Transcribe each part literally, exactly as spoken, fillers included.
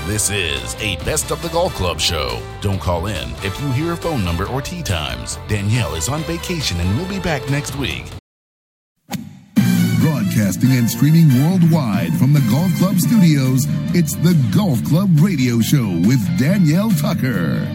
This is a Best of the Golf Club show. Don't call in if you hear a phone number or tee times. Danielle is on vacation and will be back next week. Broadcasting and streaming worldwide from the Golf Club studios, it's the Golf Club Radio Show with Danielle Tucker.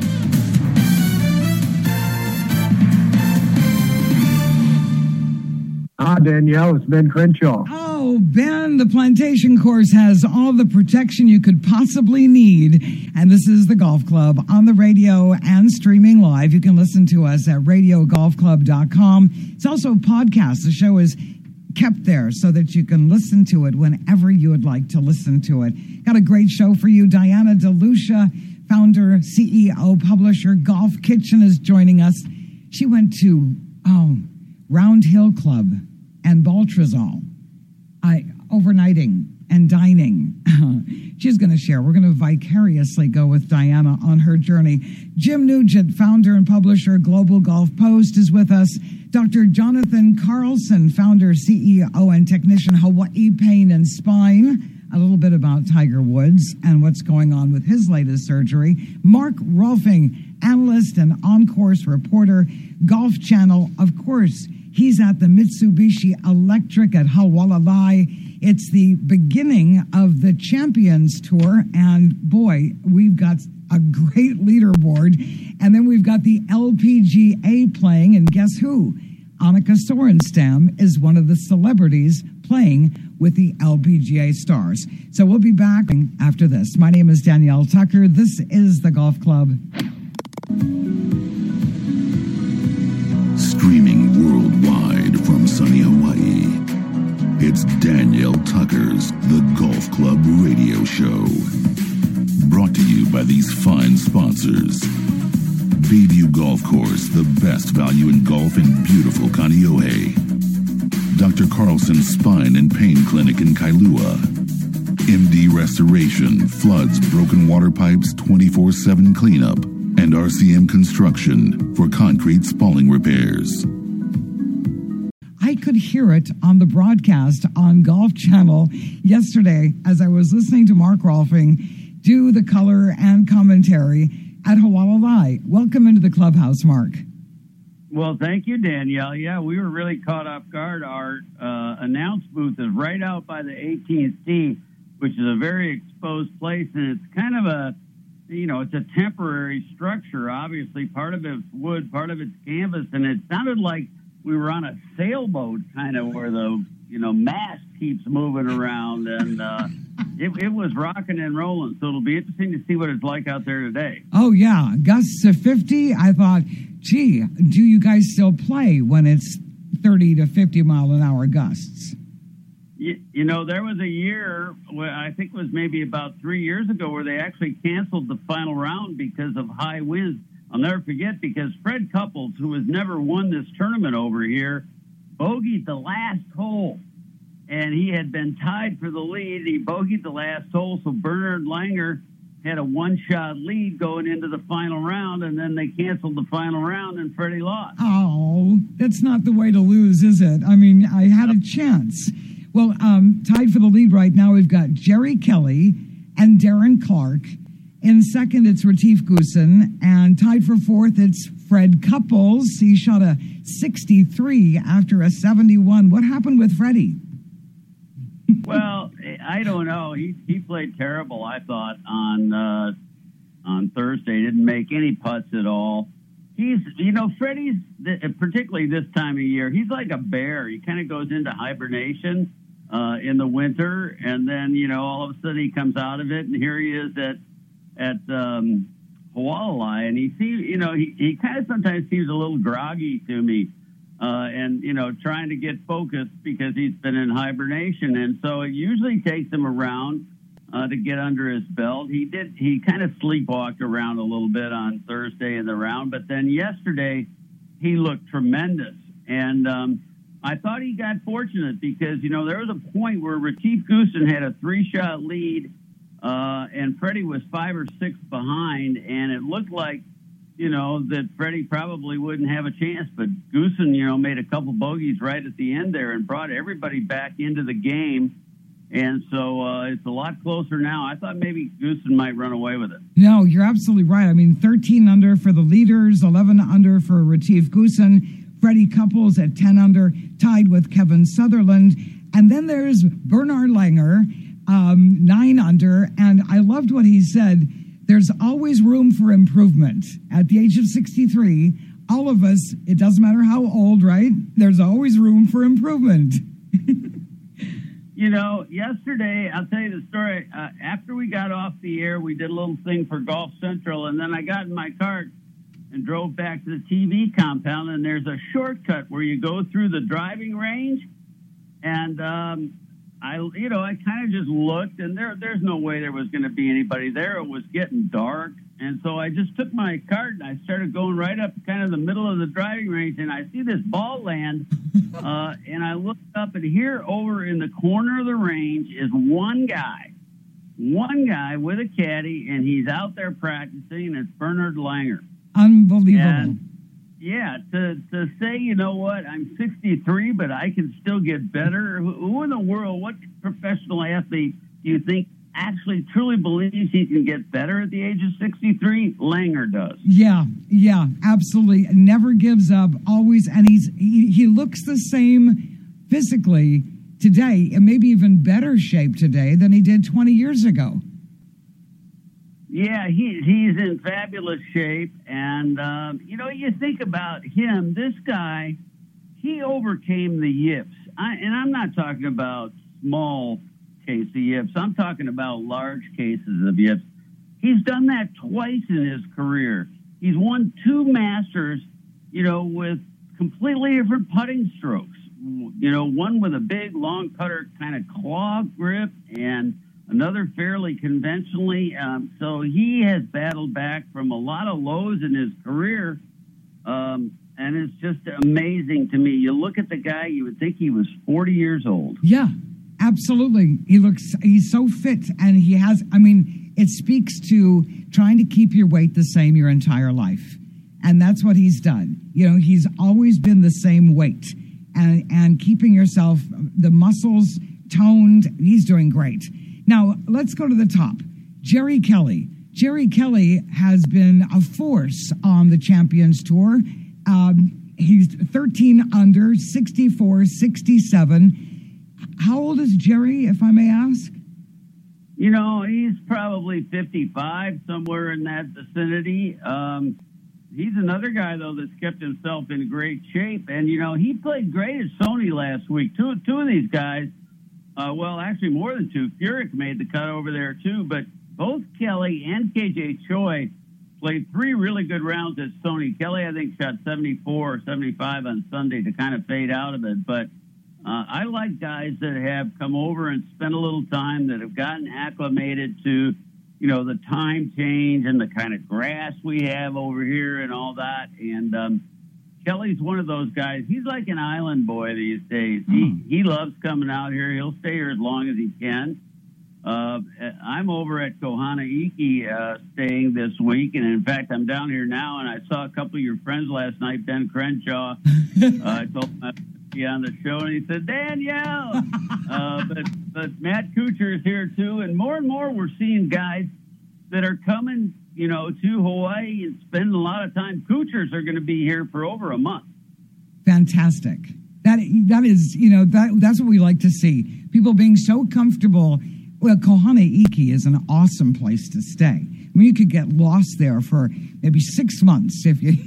Ah, Danielle, it's Ben Crenshaw. Oh, Ben, the Plantation Course has all the protection you could possibly need. And this is the Golf Club on the radio and streaming live. You can listen to us at radio golf club dot com. It's also a podcast. The show is kept there so that you can listen to it whenever you would like to listen to it. Got a great show for you. Diana DeLucia, founder, C E O, publisher, Golf Kitchen is joining us. She went to, oh, Round Hill Club and Baltrazal, I, overnighting and dining. She's going to share. We're going to vicariously go with Diana on her journey. Jim Nugent, founder and publisher, Global Golf Post, is with us. Doctor Jonathan Carlson, founder, C E O, and technician, Hawaii Pain and Spine. A little bit about Tiger Woods and what's going on with his latest surgery. Mark Rolfing, analyst and on-course reporter, Golf Channel. Of course, he's at the Mitsubishi Electric at Hawalalai. It's the beginning of the Champions Tour, and boy, we've got a great leaderboard. And then we've got the L P G A playing, and guess who? Annika Sorenstam is one of the celebrities playing with the L P G A stars. So we'll be back after this. My name is Danielle Tucker. This is the Golf Club. Streaming worldwide from sunny Hawaii, it's Danielle Tucker's The Golf Club Radio Show. Brought to you by these fine sponsors. Bayview Golf Course, the best value in golf in beautiful Kaneohe. Doctor Carlson Spine and Pain Clinic in Kailua. M D Restoration, floods, broken water pipes, twenty-four seven cleanup. And R C M Construction for concrete spalling repairs. I could hear it on the broadcast on Golf Channel yesterday as I was listening to Mark Rolfing do the color and commentary at Hawalalai. Welcome into the clubhouse, Mark. Well, thank you, Danielle. Yeah, we were really caught off guard. Our uh, announce booth is right out by the eighteenth tee, which is a very exposed place, and it's kind of a You know, it's a temporary structure. Obviously, part of it's wood, part of it's canvas, and it sounded like we were on a sailboat, kind of where the you know mast keeps moving around, and uh, it, it was rocking and rolling. So it'll be interesting to see what it's like out there today. Oh yeah, gusts of fifty. I thought, gee, do you guys still play when it's thirty to fifty mile an hour gusts? You, you know, there was a year, where I think it was maybe about three years ago, where they actually canceled the final round because of high winds. I'll never forget, because Fred Couples, who has never won this tournament over here, bogeyed the last hole. And he had been tied for the lead. He bogeyed the last hole, so Bernard Langer had a one-shot lead going into the final round, and then they canceled the final round, and Freddie lost. Oh, that's not the way to lose, is it? I mean, I had a chance. Well, um, tied for the lead right now, we've got Jerry Kelly and Darren Clark. In second, it's Retief Goosen. And tied for fourth, it's Fred Couples. He shot a sixty-three after a seventy-one. What happened with Freddie? Well, I don't know. He he played terrible, I thought, on uh, on Thursday. Didn't make any putts at all. He's, you know, Freddie's, particularly this time of year, he's like a bear. He kind of goes into hibernation uh, in the winter, and then, you know, all of a sudden he comes out of it, and here he is at at um, Hawalalai, and he seems, you know, he, he kind of sometimes seems a little groggy to me, uh, and, you know, trying to get focused because he's been in hibernation, and so it usually takes him around Uh, to get under his belt. He did. He kind of sleepwalked around a little bit on Thursday in the round, but then yesterday he looked tremendous. And um, I thought he got fortunate because, you know, there was a point where Retief Goosen had a three-shot lead, uh, and Freddie was five or six behind, and it looked like, you know, that Freddie probably wouldn't have a chance. But Goosen, you know, made a couple bogeys right at the end there and brought everybody back into the game. And so uh, it's a lot closer now. I thought maybe Goosen might run away with it. No, you're absolutely right. I mean, thirteen under for the leaders, eleven under for Retief Goosen, Freddie Couples at ten under, tied with Kevin Sutherland. And then there's Bernard Langer, um, nine under. And I loved what he said. There's always room for improvement. At the age of sixty-three, all of us, it doesn't matter how old, right? There's always room for improvement. You know, yesterday, I'll tell you the story. Uh, after we got off the air, we did a little thing for Golf Central, and then I got in my cart and drove back to the T V compound, and there's a shortcut where you go through the driving range. And, um, I, you know, I kind of just looked, and there, there's no way there was going to be anybody there. It was getting dark. And so I just took my cart and I started going right up kind of the middle of the driving range, and I see this ball land, uh, and I looked up, and here over in the corner of the range is one guy, one guy with a caddy, and he's out there practicing, and it's Bernard Langer. Unbelievable. And yeah, to, to say, you know what, I'm sixty-three, but I can still get better. Who, who in the world, what professional athlete do you think actually truly believes he can get better at the age of sixty-three? Langer does. Yeah, yeah, absolutely. Never gives up, always. And he's he, he looks the same physically today, and maybe even better shape today than he did twenty years ago. Yeah, he, he's in fabulous shape. And, um, you know, you think about him, this guy, he overcame the yips. I, and I'm not talking about small case of yips. I'm talking about large cases of yips. He's done that twice in his career. He's won two Masters, you know, with completely different putting strokes. You know, one with a big, long putter kind of claw grip, and another fairly conventionally. Um, so he has battled back from a lot of lows in his career. Um, and it's just amazing to me. You look at the guy, you would think he was forty years old. Yeah, absolutely. He looks, he's so fit, and he has, I mean, it speaks to trying to keep your weight the same your entire life. And that's what he's done. You know, he's always been the same weight, and, and keeping yourself, the muscles toned. He's doing great. Now, let's go to the top. Jerry Kelly. Jerry Kelly has been a force on the Champions Tour. Um, he's thirteen under, sixty-four, sixty-seven. How old is Jerry, if I may ask? You know, he's probably fifty-five, somewhere in that vicinity. Um, he's another guy, though, that's kept himself in great shape. And, you know, he played great at Sony last week. Two, two of these guys, Uh, well, actually more than two. Furyk made the cut over there, too. But both Kelly and K J Choi played three really good rounds at Sony. Kelly, I think, shot seventy-four or seventy-five on Sunday to kind of fade out of it. But uh, I like guys that have come over and spent a little time, that have gotten acclimated to, you know, the time change and the kind of grass we have over here and all that. And um, Kelly's one of those guys. He's like an island boy these days. He he loves coming out here. He'll stay here as long as he can. Uh, I'm over at Kohana Iki uh, staying this week, and in fact, I'm down here now, and I saw a couple of your friends last night, Ben Crenshaw. uh, I told him I'd be on the show, and he said, Danielle! uh, but, but Matt Kuchar is here, too, and more and more we're seeing guys that are coming, you know, to Hawaii and spending a lot of time. Kuchars are going to be here for over a month. Fantastic. That that is, you know, that that's what we like to see. People being so comfortable. Well, Kohana Iki is an awesome place to stay. I mean, you could get lost there for maybe six months if you.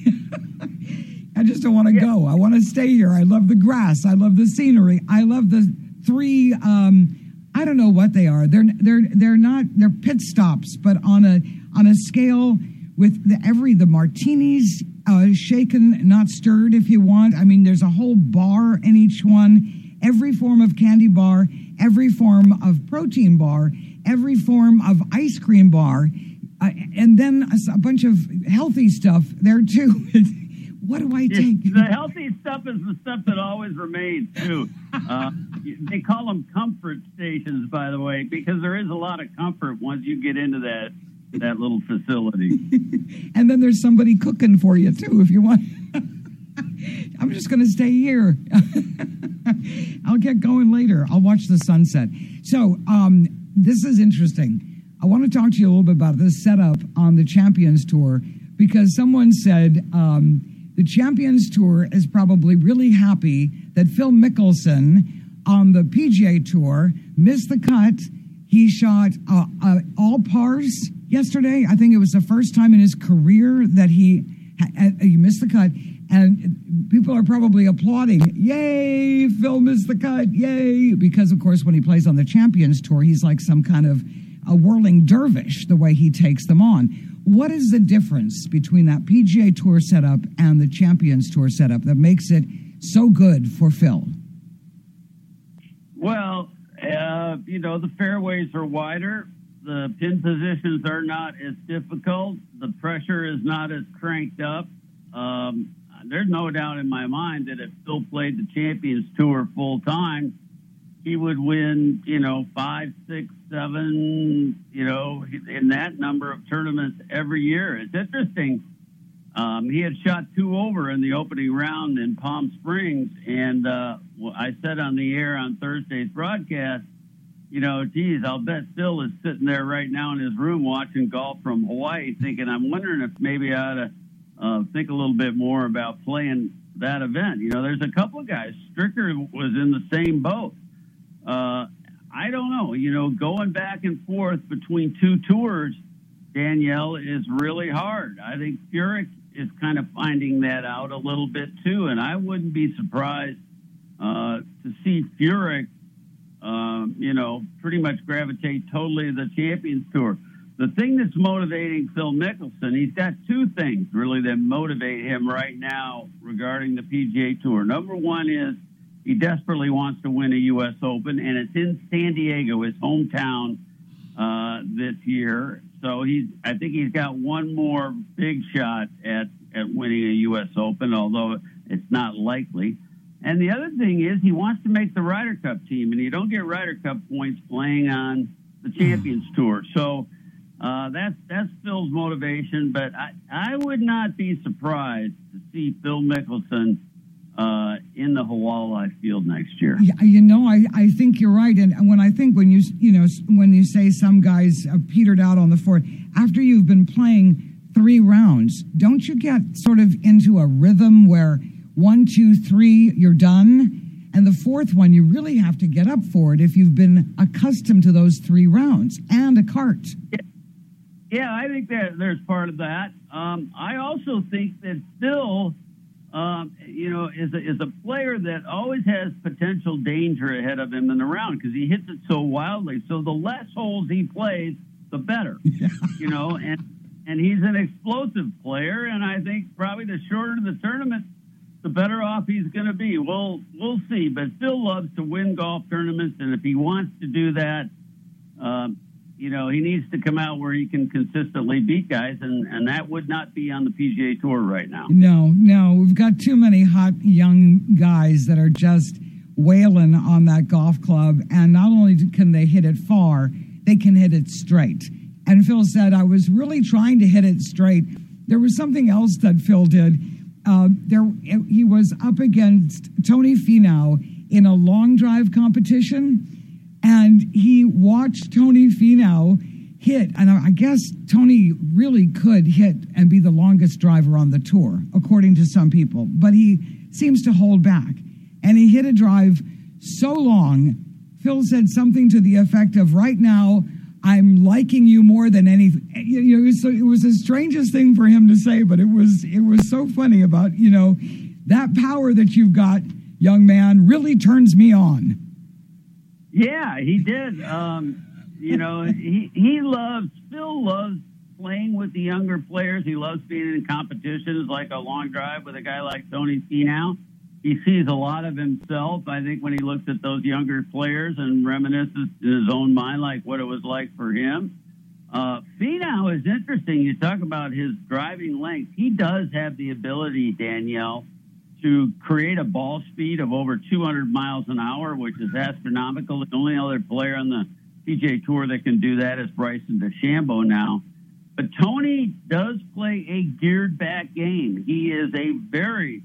I just don't want to yeah. go. I want to stay here. I love the grass. I love the scenery. I love the three. Um, I don't know what they are. They're they're they're not. They're pit stops, but on a on a scale with the every the martinis, uh, shaken, not stirred, if you want. I mean, there's a whole bar in each one. Every form of candy bar, every form of protein bar, every form of ice cream bar, uh, and then a, a bunch of healthy stuff there too. What do I take? The healthy stuff is the stuff that always remains, too. Uh, they call them comfort stations, by the way, because there is a lot of comfort once you get into that that little facility. And then there's somebody cooking for you, too, if you want. I'm just going to stay here. I'll get going later. I'll watch the sunset. So um, this is interesting. I want to talk to you a little bit about this setup on the Champions Tour, because someone said um, the Champions Tour is probably really happy that Phil Mickelson on the P G A Tour missed the cut. He shot uh, uh, all pars yesterday. I think it was the first time in his career that he, ha- he missed the cut. And people are probably applauding. Yay, Phil missed the cut. Yay. Because, of course, when he plays on the Champions Tour, he's like some kind of a whirling dervish, the way he takes them on. What is the difference between that P G A Tour setup and the Champions Tour setup that makes it so good for Phil? Well, uh, you know, the fairways are wider. The pin positions are not as difficult. The pressure is not as cranked up. Um, there's no doubt in my mind that if Phil played the Champions Tour full time, he would win, you know, five, six, seven, you know, in that number of tournaments every year. It's interesting. Um, he had shot two over in the opening round in Palm Springs, and uh, well, I said on the air on Thursday's broadcast, you know, geez, I'll bet Phil is sitting there right now in his room watching golf from Hawaii, thinking, I'm wondering if maybe I ought to uh, think a little bit more about playing that event. You know, there's a couple of guys. Stricker was in the same boat. Uh, I don't know. You know, going back and forth between two tours, Danielle, is really hard. I think Furyk is kind of finding that out a little bit too, and I wouldn't be surprised uh, to see Furyk, um, you know, pretty much gravitate totally to the Champions Tour. The thing that's motivating Phil Mickelson, he's got two things really that motivate him right now regarding the P G A Tour. Number one is he desperately wants to win a U S Open, and it's in San Diego, his hometown, uh, this year. So he's, I think he's got one more big shot at, at winning a U S Open, although it's not likely. And the other thing is he wants to make the Ryder Cup team, and you don't get Ryder Cup points playing on the Champions Tour. So uh, that's that's Phil's motivation. But I, I would not be surprised to see Phil Mickelson uh, in the Hawaii field next year. Yeah, you know, I, I think you're right. And when I think when you, you know, when you say some guys uh, petered out on the fourth, after you've been playing three rounds, don't you get sort of into a rhythm where one, two, three, you're done? And the fourth one, you really have to get up for it if you've been accustomed to those three rounds and a cart. Yeah, yeah I think that there's part of that. Um, I also think that Phil, um, you know, is a, is a player that always has potential danger ahead of him in the round because he hits it so wildly. So the less holes he plays, the better, yeah. you know, and, and he's an explosive player. And I think probably the shorter the tournament, the better off he's going to be. We'll, we'll see. But Phil loves to win golf tournaments, and if he wants to do that, um, you know, he needs to come out where he can consistently beat guys, and, and that would not be on the P G A Tour right now. No, no. We've got too many hot young guys that are just wailing on that golf club, and not only can they hit it far, they can hit it straight. And Phil said, I was really trying to hit it straight. There was something else that Phil did. Uh, there, he was up against Tony Finau in a long drive competition, and he watched Tony Finau hit, and I guess Tony really could hit and be the longest driver on the tour, according to some people, but he seems to hold back. And he hit a drive so long, Phil said something to the effect of, right now, I'm liking you more than anything. You know, it was, so, it was the strangest thing for him to say, but it was it was so funny about, you know, that power that you've got, young man, really turns me on. Yeah, he did. Um, you know, he he loves, Phil loves playing with the younger players. He loves being in competitions like a long drive with a guy like Tony Finau. He sees a lot of himself, I think, when he looks at those younger players and reminisces in his own mind like what it was like for him. Uh, Finau is interesting. You talk about his driving length. He does have the ability, Danielle, to create a ball speed of over two hundred miles an hour, which is astronomical. The only other player on the P G A Tour that can do that is Bryson DeChambeau now. But Tony does play a geared back game. He is a very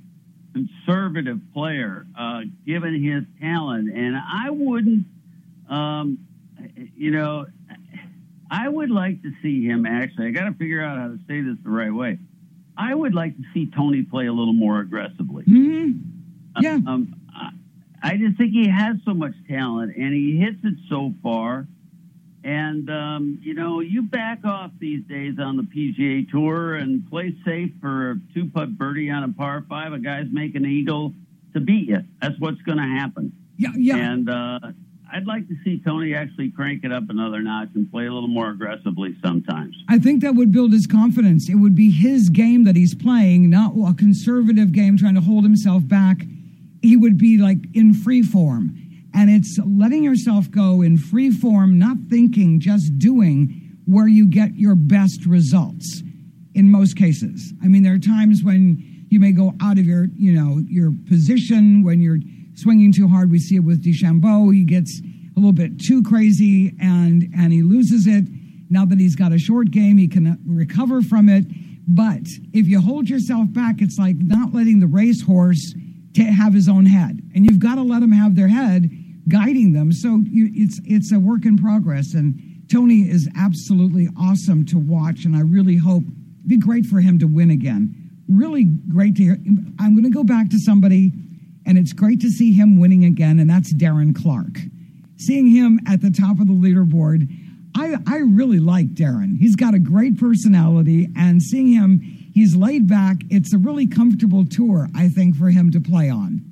conservative player, uh, given his talent. And I wouldn't, um, you know, I would like to see him actually. I got to figure out how to say this the right way. I would like to see Tony play a little more aggressively. Mm-hmm. Yeah. Um, I just think he has so much talent, and he hits it so far. And, um, you know, you back off these days on the P G A Tour and play safe for a two-putt birdie on a par five. A guy's making an eagle to beat you. That's what's going to happen. Yeah, yeah. And uh, I'd like to see Tony actually crank it up another notch and play a little more aggressively sometimes. I think that would build his confidence. It would be his game that he's playing, not a conservative game trying to hold himself back. He would be like in free form. And it's letting yourself go in free form, not thinking, just doing, where you get your best results in most cases. I mean, there are times when you may go out of your, you know, your position, when you're swinging too hard. We see it with DeChambeau. He gets a little bit too crazy and, and he loses it. Now that he's got a short game, he can recover from it. But if you hold yourself back, it's like not letting the racehorse to have his own head, and you've got to let them have their head guiding them. So you, it's it's a work in progress, and Tony is absolutely awesome to watch, and I really hope it'd be great for him to win again. Really great to hear. I'm going to go back to somebody, and it's great to see him winning again, and that's Darren Clarke. Seeing him at the top of the leaderboard, I, I really like Darren. He's got a great personality, and seeing him, he's laid back. It's a really comfortable tour, I think, for him to play on.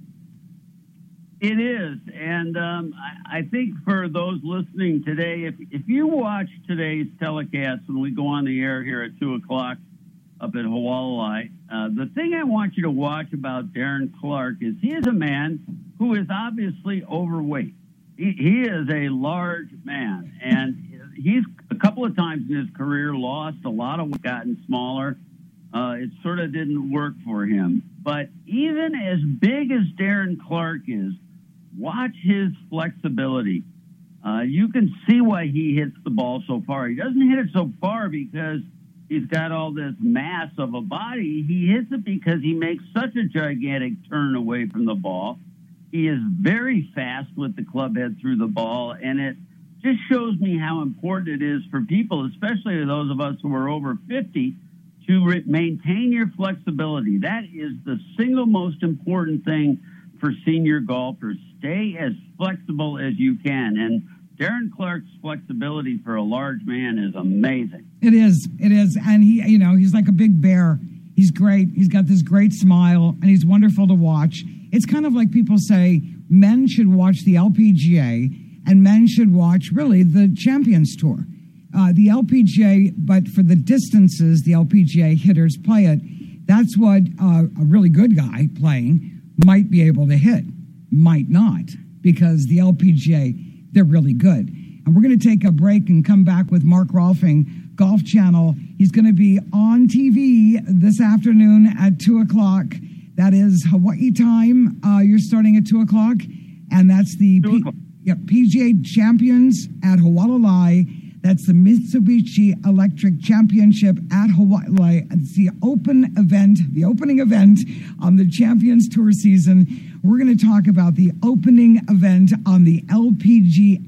It is. And um, I, I think for those listening today, if, if you watch today's telecast when we go on the air here at two o'clock up at Hualalai, uh, the thing I want you to watch about Darren Clarke is he is a man who is obviously overweight. He, he is a large man, and he's a couple of times in his career lost a lot of weight, gotten smaller. Uh, it sort of didn't work for him. But even as big as Darren Clarke is, watch his flexibility. Uh, you can see why he hits the ball so far. He doesn't hit it so far because he's got all this mass of a body. He hits it because he makes such a gigantic turn away from the ball. He is very fast with the club head through the ball, and it just shows me how important it is for people, especially those of us who are over fifty, to re- maintain your flexibility. That is the single most important thing for senior golfers. Stay as flexible as you can. And Darren Clarke's flexibility for a large man is amazing. It is. It is. And he, you know, he's like a big bear. He's great. He's got this great smile, and he's wonderful to watch. It's kind of like people say men should watch the L P G A and men should watch, really, the Champions Tour. Uh, the L P G A, but for the distances the L P G A hitters play it, that's what uh, a really good guy playing might be able to hit, might not, because the L P G A, they're really good. And we're going to take a break and come back with Mark Rolfing, Golf Channel. He's going to be on T V this afternoon at two o'clock. That is Hawaii time. Uh, you're starting at two o'clock, and that's the P- yeah, P G A Champions at Hualalai. That's the Mitsubishi Electric Championship at Hawaii. It's the open event, the opening event on the Champions Tour season. We're going to talk about the opening event on the L P G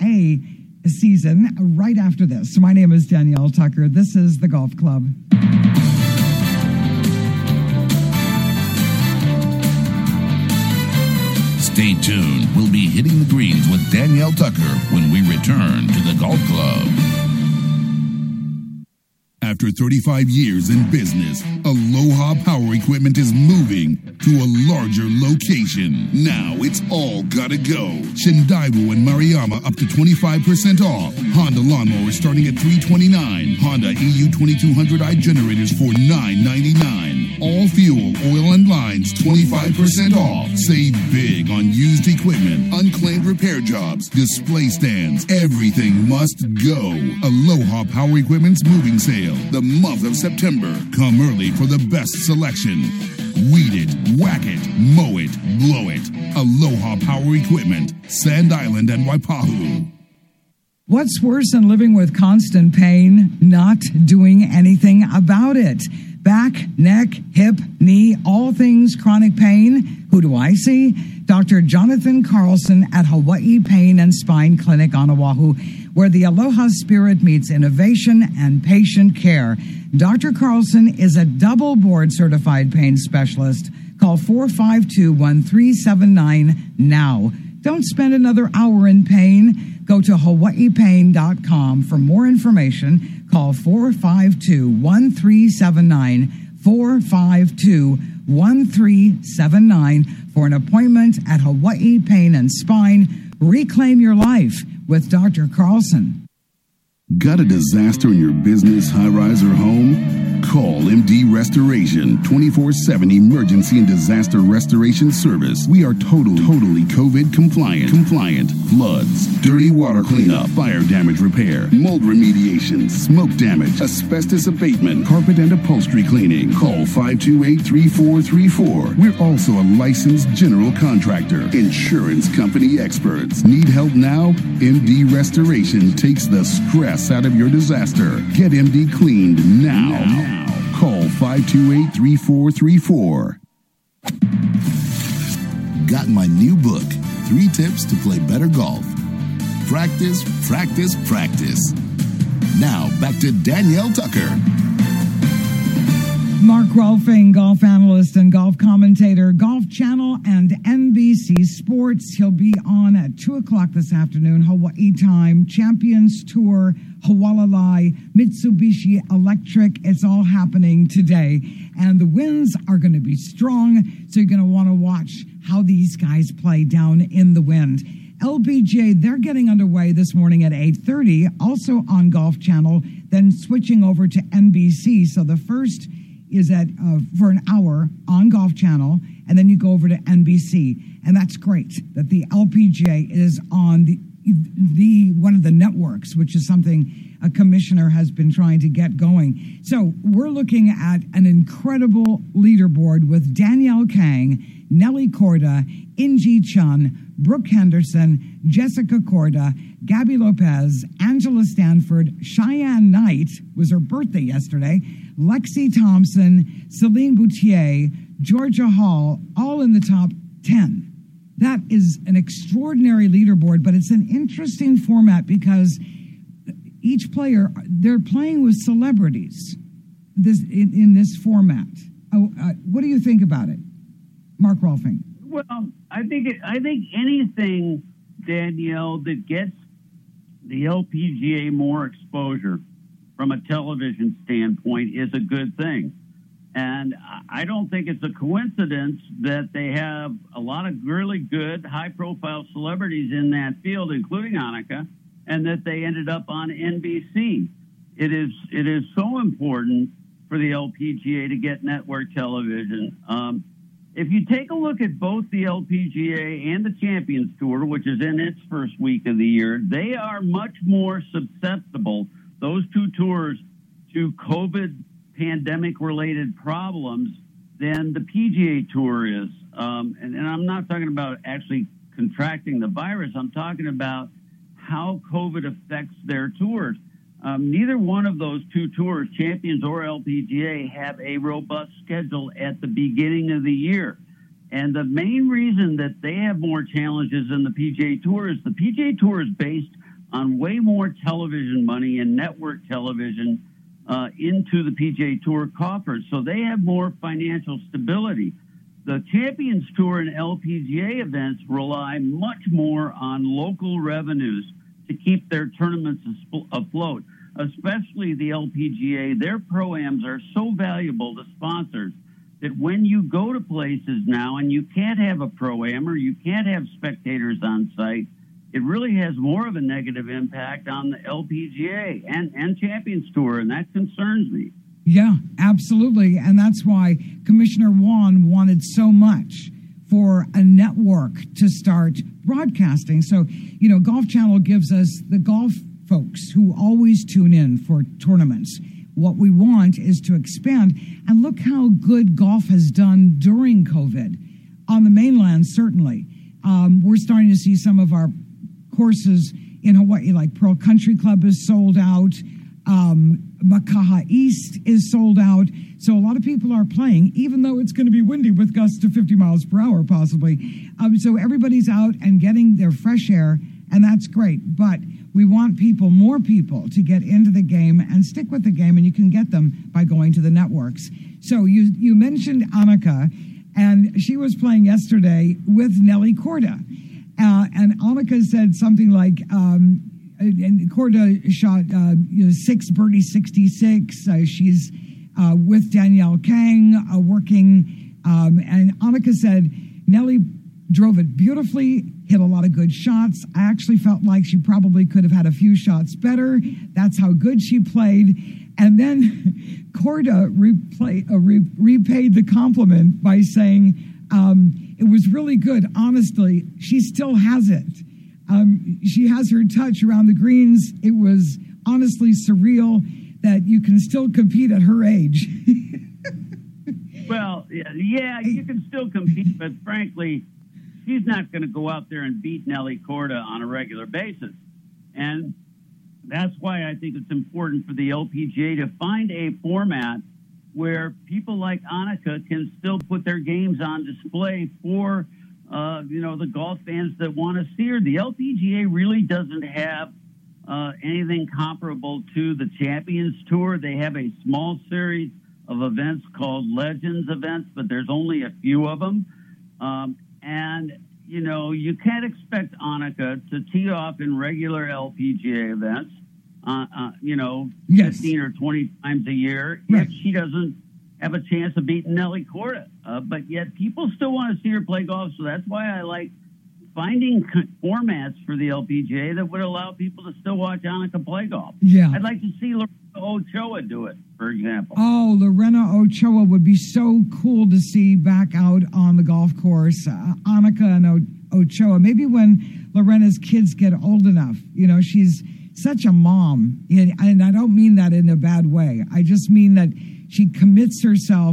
A season right after this. So my name is Danielle Tucker. This is the Golf Club. Stay tuned. We'll be hitting the greens with Danielle Tucker when we return to the Golf Club. After thirty-five years in business, Aloha Power Equipment is moving to a larger location. Now it's all gotta go. Shindaiwu and Maruyama up to twenty-five percent off. Honda lawnmowers starting at three hundred twenty-nine dollars. Honda E U twenty-two hundred i generators for nine ninety-nine. All fuel, oil, and lines twenty-five percent off. Save big on used equipment, unclaimed repair jobs, display stands. Everything must go. Aloha Power Equipment's moving sale. The month of September. Come early for the best selection. Weed it, whack it, mow it, blow it. Aloha Power Equipment, Sand Island and Waipahu. What's worse than living with constant pain? Not doing anything about it. Back, neck, hip, knee, all things chronic pain. Who do I see? Doctor Jonathan Carlson at Hawaii Pain and Spine Clinic on Oahu, where the Aloha spirit meets innovation and patient care. Doctor Carlson is a double board certified pain specialist. Call four five two, one three seven nine now. Don't spend another hour in pain. Go to hawaii pain dot com for more information. Call four five two, one three seven nine, four five two, one three seven nine for an appointment at Hawaii Pain and Spine. Reclaim your life with Doctor Carlson. Got a disaster in your business, high-rise, or home? Call M D Restoration, twenty-four seven emergency and disaster restoration service. We are total, totally COVID compliant. Compliant. Floods, dirty water cleanup, fire damage repair, mold remediation, smoke damage, asbestos abatement, carpet and upholstery cleaning. Call five two eight, three four three four. We're also a licensed general contractor. Insurance company experts. Need help now? M D Restoration takes the stress out of your disaster. Get M D cleaned now. now. Call five two eight, three four three four. Got my new book, Three Tips to Play Better Golf. Practice, practice, practice. Now, back to Danielle Tucker. Mark Rolfing, golf analyst and golf commentator, Golf Channel and N B C Sports. He'll be on at two o'clock this afternoon, Hawaii time. Champions Tour, Hualalai, Mitsubishi Electric. It's all happening today. And the winds are going to be strong, so you're going to want to watch how these guys play down in the wind. L P G A, they're getting underway this morning at eight thirty, also on Golf Channel, then switching over to N B C. So the first is at uh, for an hour on Golf Channel, and then you go over to N B C. And that's great that the L P G A is on the the one of the networks, which is something a commissioner has been trying to get going. So we're looking at an incredible leaderboard with Danielle Kang, Nelly Korda, Inji Chun, Brooke Henderson, Jessica Korda, Gabby Lopez, Angela Stanford, Cheyenne Knight, was her birthday yesterday, Lexi Thompson, Celine Boutier, Georgia Hall, all in the top ten. That is an extraordinary leaderboard, but it's an interesting format because each player, they're playing with celebrities this in, in this format. Oh, uh, what do you think about it, Mark Rolfing? Well, I think it, I think anything, Danielle, that gets the L P G A more exposure from a television standpoint is a good thing. And I don't think it's a coincidence that they have a lot of really good, high-profile celebrities in that field, including Annika, and that they ended up on N B C. It is it is so important for the L P G A to get network television. Um, if you take a look at both the L P G A and the Champions Tour, which is in its first week of the year, they are much more susceptible, those two tours, to COVID pandemic-related problems than the P G A Tour is. Um, and, and I'm not talking about actually contracting the virus. I'm talking about how COVID affects their tours. Um, neither one of those two tours, Champions or L P G A, have a robust schedule at the beginning of the year. And the main reason that they have more challenges than the P G A Tour is the P G A Tour is based on way more television money and network television uh, into the P G A Tour coffers. So they have more financial stability. The Champions Tour and L P G A events rely much more on local revenues to keep their tournaments afloat, especially the L P G A. Their pro-ams are so valuable to sponsors that when you go to places now and you can't have a pro-am or you can't have spectators on site, it really has more of a negative impact on the L P G A and, and Champions Tour, and that concerns me. Yeah, absolutely. And that's why Commissioner Wan wanted so much for a network to start broadcasting. So, you know, Golf Channel gives us the golf folks who always tune in for tournaments. What we want is to expand. And look how good golf has done during COVID. On the mainland, certainly. Um, we're starting to see some of our courses in Hawaii, like Pearl Country Club is sold out. Um, Makaha East is sold out. So a lot of people are playing, even though it's going to be windy with gusts to fifty miles per hour, possibly. Um, so everybody's out and getting their fresh air, and that's great. But we want people, more people, to get into the game and stick with the game, and you can get them by going to the networks. So you, you mentioned Annika, and she was playing yesterday with Nelly Korda. Uh, and Annika said something like, um, and Korda shot uh, you know, six birdie sixty-six. Uh, she's uh, with Danielle Kang uh, working. Um, and Annika said, Nelly drove it beautifully, hit a lot of good shots. I actually felt like she probably could have had a few shots better. That's how good she played. And then Korda replay, uh, re- repaid the compliment by saying, um, it was really good. Honestly, she still has it. Um, she has her touch around the greens. It was honestly surreal that you can still compete at her age. Well, yeah, yeah, you can still compete, but frankly, she's not going to go out there and beat Nelly Korda on a regular basis. And that's why I think it's important for the L P G A to find a format where people like Annika can still put their games on display for, uh, you know, the golf fans that want to see her. The L P G A really doesn't have uh, anything comparable to the Champions Tour. They have a small series of events called Legends events, but there's only a few of them. Um, and, you know, you can't expect Annika to tee off in regular L P G A events, uh, uh, you know, yes. fifteen or twenty times a year right. if she doesn't have a chance of beating Nelly Korda. Uh, but yet people still want to see her play golf, so that's why I like finding formats for the L P G A that would allow people to still watch Annika play golf. Yeah. I'd like to see Lorena Ochoa do it, for example. Oh, Lorena Ochoa would be so cool to see back out on the golf course. Uh, Annika and o- Ochoa, maybe when Lorena's kids get old enough. You know, she's such a mom, and I don't mean that in a bad way. I just mean that she commits herself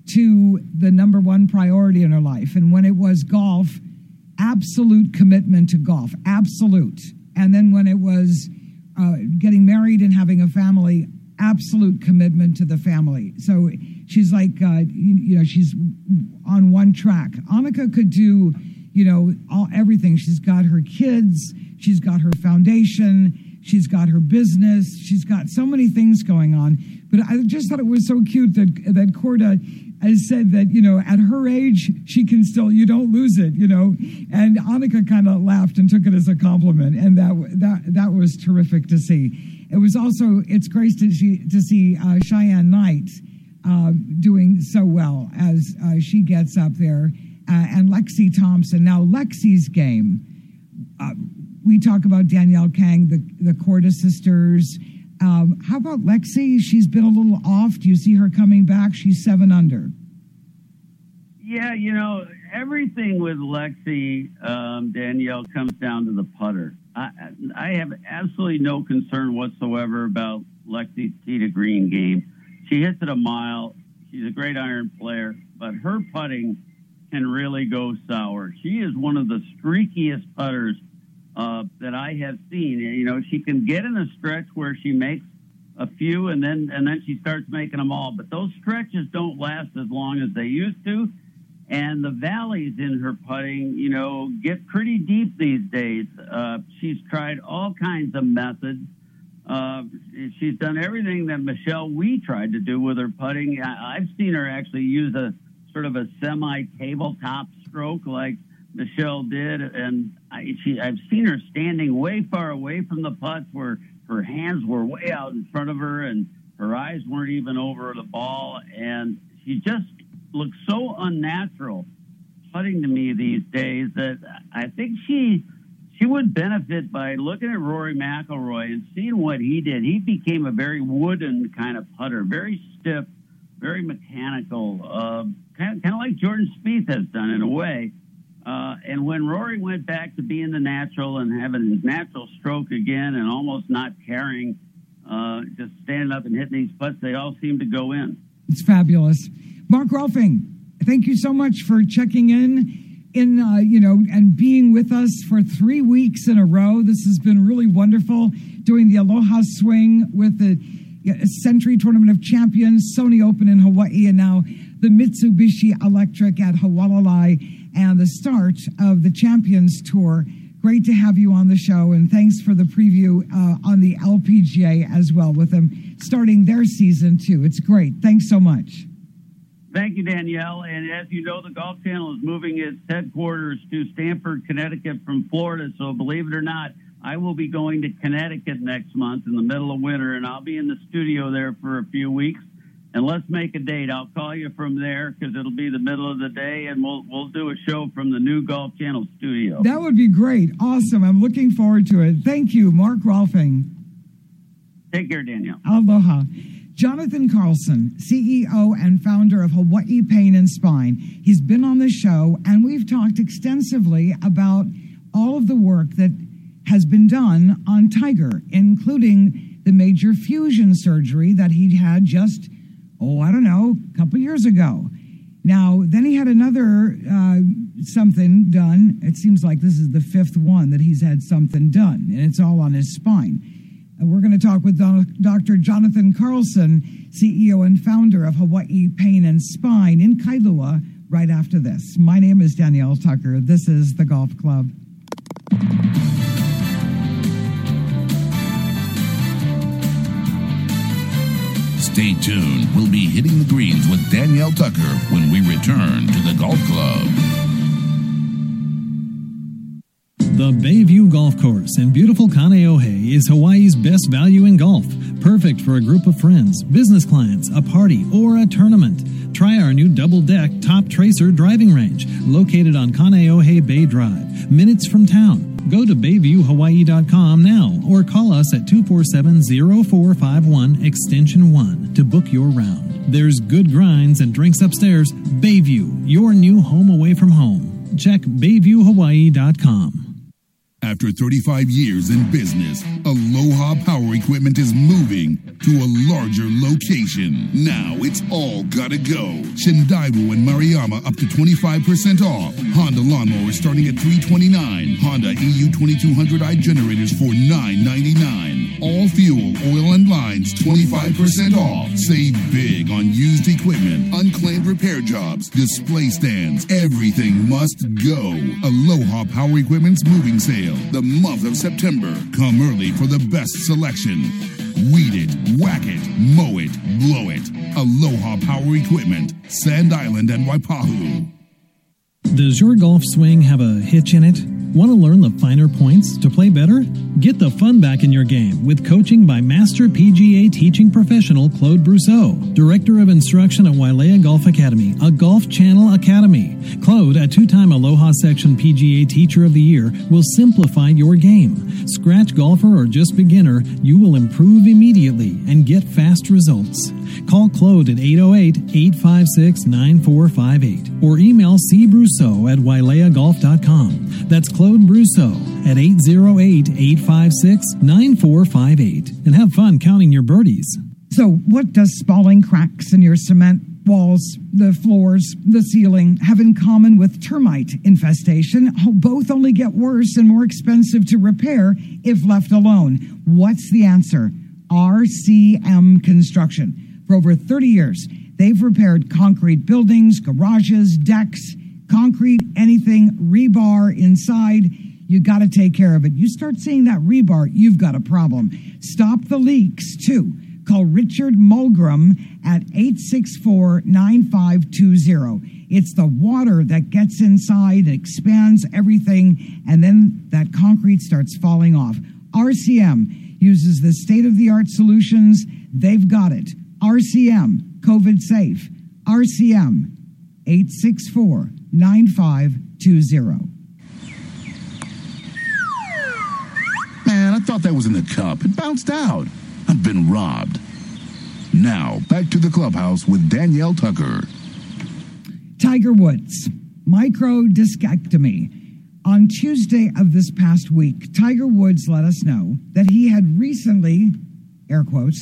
to the number one priority in her life. And when it was golf, absolute commitment to golf, absolute. And then when it was uh, getting married and having a family, absolute commitment to the family. So she's like, uh, you, you know, she's on one track. Annika could do, you know, all everything. She's got her kids, she's got her foundation, she's got her business, she's got so many things going on. But I just thought it was so cute that that Korda has said that, you know, at her age, she can still, you don't lose it, you know. And Annika kind of laughed and took it as a compliment. And that that that was terrific to see. It was also, it's great to see, to see uh, Cheyenne Knight uh, doing so well as uh, she gets up there. Uh, and Lexi Thompson. Now, Lexi's game, uh, we talk about Danielle Kang, the, the Korda sisters. Um, how about Lexi? She's been a little off. Do you see her coming back? She's seven under. Yeah, you know, everything with Lexi, um, Danielle, comes down to the putter. I, I have absolutely no concern whatsoever about Lexi's tee to green game. She hits it a mile. She's a great iron player, but her putting can really go sour. She is one of the streakiest putters uh, that I have seen. You know, she can get in a stretch where she makes a few and then and then she starts making them all. But those stretches don't last as long as they used to. And the valleys in her putting, you know, get pretty deep these days. Uh, she's tried all kinds of methods. Uh, she's done everything that Michelle Wie tried to do with her putting. I, I've seen her actually use a sort of a semi-tabletop stroke like Michelle did. And I, she, I've seen her standing way far away from the putts where her hands were way out in front of her and her eyes weren't even over the ball. And she just looks so unnatural putting to me these days that I think she she would benefit by looking at Rory McIlroy and seeing what he did. He became a very wooden kind of putter, very stiff, very mechanical, uh, kind of, kind of like Jordan Spieth has done in a way. Uh, and when Rory went back to being the natural and having his natural stroke again and almost not caring, uh, just standing up and hitting these putts, they all seem to go in. It's fabulous. Mark Rolfing, thank you so much for checking in. in, uh, you know, and being with us for three weeks in a row. This has been really wonderful, doing the Aloha Swing with the Century Tournament of Champions, Sony Open in Hawaii, and now the Mitsubishi Electric at Hawalala, and the start of the Champions Tour. Great to have you on the show, and thanks for the preview uh, on the L P G A as well, with them starting their season too. It's great. Thanks so much. Thank you, Danielle. And as you know, the Golf Channel is moving its headquarters to Stamford, Connecticut from Florida. So believe it or not, I will be going to Connecticut next month in the middle of winter, and I'll be in the studio there for a few weeks. And let's make a date. I'll call you from there because it'll be the middle of the day, and we'll we'll do a show from the new Golf Channel studio. That would be great. Awesome. I'm looking forward to it. Thank you, Mark Rolfing. Take care, Danielle. Aloha. Jonathan Carlson, C E O and founder of Hawaii Pain and Spine. He's been on the show, and we've talked extensively about all of the work that has been done on Tiger, including the major fusion surgery that he had just, oh, I don't know, a couple years ago. Now, then he had another uh, something done. It seems like this is the fifth one that he's had something done, and it's all on his spine. And we're going to talk with Doctor Jonathan Carlson, C E O and founder of Hawaii Pain and Spine in Kailua, right after this. My name is Danielle Tucker. This is The Golf Club. Stay tuned. We'll be hitting the greens with Danielle Tucker when we return to the Golf Club. The Bayview Golf Course in beautiful Kaneohe is Hawaii's best value in golf. Perfect for a group of friends, business clients, a party, or a tournament. Try our new double-deck Top Tracer driving range, located on Kaneohe Bay Drive, minutes from town. Go to bayview hawaii dot com now or call us at two four seven, zero four five one, extension one to book your round. There's good grinds and drinks upstairs. Bayview, your new home away from home. Check bayview hawaii dot com. After thirty-five years in business, Aloha Power Equipment is moving to a larger location. Now it's all gotta go. Shindaibu and Maruyama up to twenty-five percent off. Honda lawnmowers starting at three hundred twenty-nine dollars. Honda E U twenty-two hundred i generators for nine ninety-nine. All fuel, oil, and lines twenty-five percent off. Save big on used equipment, unclaimed repair jobs, display stands. Everything must go. Aloha Power Equipment's moving sale. The month of September. Come early for the best selection. Weed it, whack it, mow it, blow it. Aloha Power Equipment, Sand Island and Waipahu. Does your golf swing have a hitch in it? Want to learn the finer points to play better? Get the fun back in your game with coaching by Master P G A teaching professional Claude Brousseau, Director of Instruction at Wailea Golf Academy, a Golf Channel academy. Claude, a two-time Aloha Section P G A Teacher of the Year, will simplify your game. Scratch golfer or just beginner, you will improve immediately and get fast results. Call Claude at eight oh eight, eight five six, nine four five eight or email c brousseau at wailea golf dot com. That's Claude Brousseau at eight oh eight, eight five six, nine four five eight. And have fun counting your birdies. So what does spalling cracks in your cement walls, the floors, the ceiling have in common with termite infestation? Oh, both only get worse and more expensive to repair if left alone. What's the answer? R C M Construction. For over thirty years, they've repaired concrete buildings, garages, decks, concrete, anything, rebar inside. You got to take care of it. You start seeing that rebar, you've got a problem. Stop the leaks, too. Call Richard Mulgrim at eight six four, nine five two zero. It's the water that gets inside, expands everything, and then that concrete starts falling off. R C M uses the state-of-the-art solutions. They've got it. R C M, COVID safe. R C M, eight six four, nine five two zero. Man, I thought that was in the cup. It bounced out. I've been robbed. Now, back to the clubhouse with Danielle Tucker. Tiger Woods, microdiscectomy. On Tuesday of this past week, Tiger Woods let us know that he had recently, air quotes,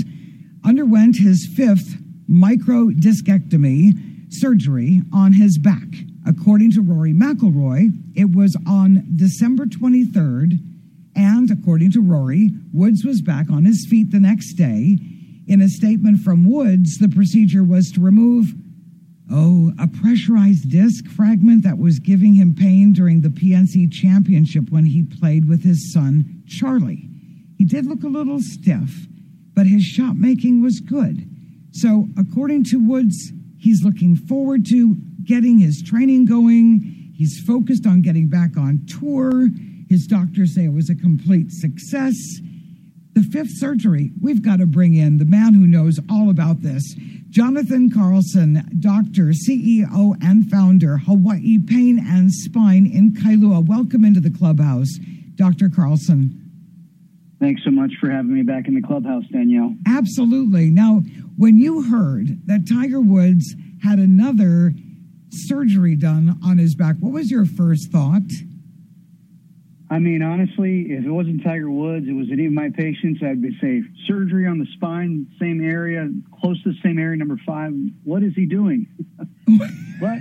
underwent his fifth microdiscectomy surgery on his back. According to Rory McIlroy, it was on December twenty-third, and according to Rory, Woods was back on his feet the next day. In a statement from Woods, the procedure was to remove, oh, a pressurized disc fragment that was giving him pain during the P N C Championship when he played with his son, Charlie. He did look a little stiff, but his shot making was good. So, according to Woods, he's looking forward to getting his training going. He's focused on getting back on tour. His doctors say it was a complete success. The fifth surgery, we've got to bring in the man who knows all about this. Jonathan Carlson, doctor, C E O, and founder, Hawaii Pain and Spine in Kailua. Welcome into the clubhouse, Doctor Carlson. Thanks so much for having me back in the clubhouse, Danielle. Absolutely. Now, when you heard that Tiger Woods had another surgery done on his back, what was your first thought? I mean, honestly, if it wasn't Tiger Woods, it was any of my patients, I'd be say surgery on the spine, same area, close to the same area, number five. What is he doing? But,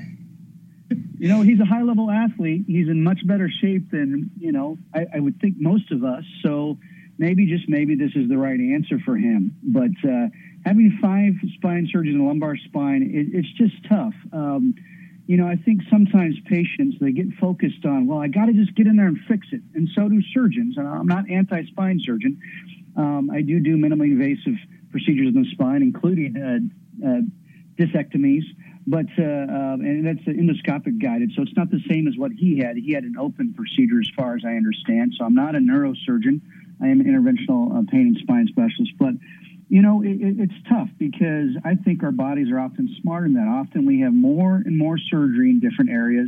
you know, he's a high-level athlete. He's in much better shape than, you know, I, I would think most of us. So maybe, just maybe, this is the right answer for him. But uh, having five spine surgeries in the lumbar spine, it, it's just tough. Um, You know, I think sometimes patients, they get focused on, well, I got to just get in there and fix it. And so do surgeons. And I'm not anti-spine surgeon. Um, I do do minimally invasive procedures in the spine, including uh, uh, disectomies. But, uh, uh, and that's endoscopic guided. So it's not the same as what he had. He had an open procedure as far as I understand. So I'm not a neurosurgeon. I am an interventional uh, pain and spine specialist. But you know, it, it's tough because I think our bodies are often smarter than that. Often we have more and more surgery in different areas,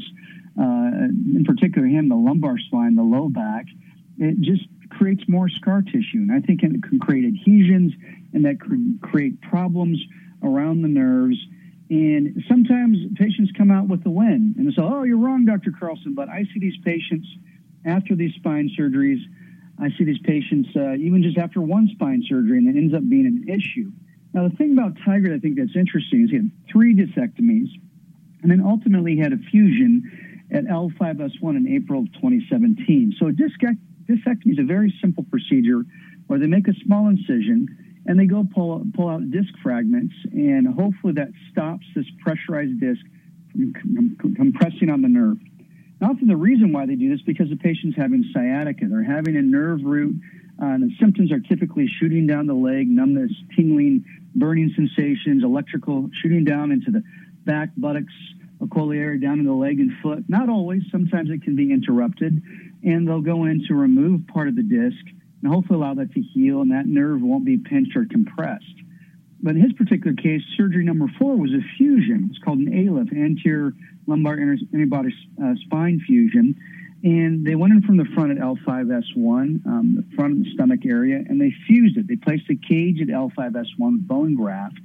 uh, in particular him, the lumbar spine, the low back. It just creates more scar tissue. And I think it can create adhesions, and that can create problems around the nerves. And sometimes patients come out with the win and they say, oh, you're wrong, Doctor Carlson. But I see these patients after these spine surgeries, I see these patients uh, even just after one spine surgery, and it ends up being an issue. Now, the thing about Tiger I think that's interesting is he had three disectomies, and then ultimately he had a fusion at L five S one in April of twenty seventeen. So a disc- discectomy is a very simple procedure where they make a small incision, and they go pull, pull out disc fragments, and hopefully that stops this pressurized disc from com- compressing on the nerve. Often the reason why they do this is because the patient's having sciatica. They're having a nerve root, uh, and the symptoms are typically shooting down the leg, numbness, tingling, burning sensations, electrical, shooting down into the back, buttocks, Acoli area, down in the leg and foot. Not always. Sometimes it can be interrupted, and they'll go in to remove part of the disc and hopefully allow that to heal, and that nerve won't be pinched or compressed. But in his particular case, surgery number four was a fusion. It's called an A L I F, anterior lumbar interbody uh, spine fusion. And they went in from the front at L five S one, um, the front of the stomach area, and they fused it. They placed a cage at L five S one with bone graft.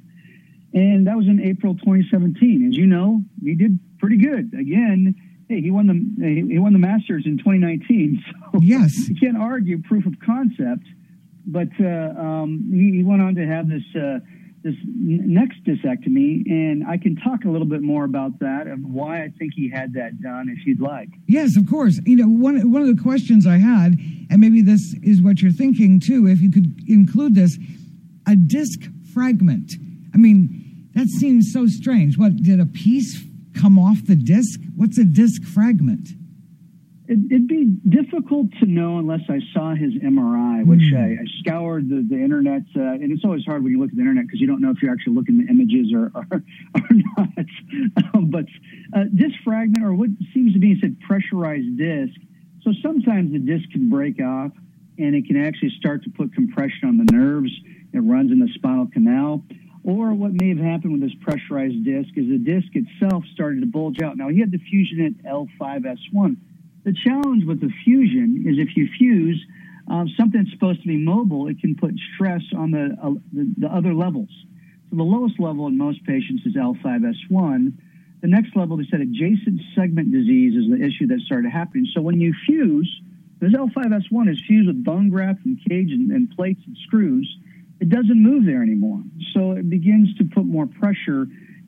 And that was in April twenty seventeen. As you know, he did pretty good. Again, hey, he won the he won the Masters in twenty nineteen. So yes, you can't argue proof of concept. But uh, um, he, he went on to have this uh, this next discectomy, and I can talk a little bit more about that and why I think he had that done, if you'd like. Yes, of course. You know, one one of the questions I had, and maybe this is what you're thinking too, if you could include this, a disc fragment. I mean, that seems so strange. What, did a piece come off the disc? What's a disc fragment? It, it'd be difficult to know unless I saw his M R I, which mm. I, I scoured the, the internet, uh, and it's always hard when you look at the internet because you don't know if you're actually looking at images or, or, or not. um, but uh, disc fragment, or what seems to be said pressurized disc, so sometimes the disc can break off and it can actually start to put compression on the nerves. It runs in the spinal canal. Or what may have happened with this pressurized disc is the disc itself started to bulge out. Now, he had the fusion at L five S one. The challenge with the fusion is if you fuse uh, something that's supposed to be mobile, it can put stress on the, uh, the the other levels. So the lowest level in most patients is L five S one. The next level, they said adjacent segment disease is the issue that started happening. So when you fuse, this L five S one is fused with bone graft and cage and, and plates and screws. It doesn't move there anymore. So it begins to put more pressure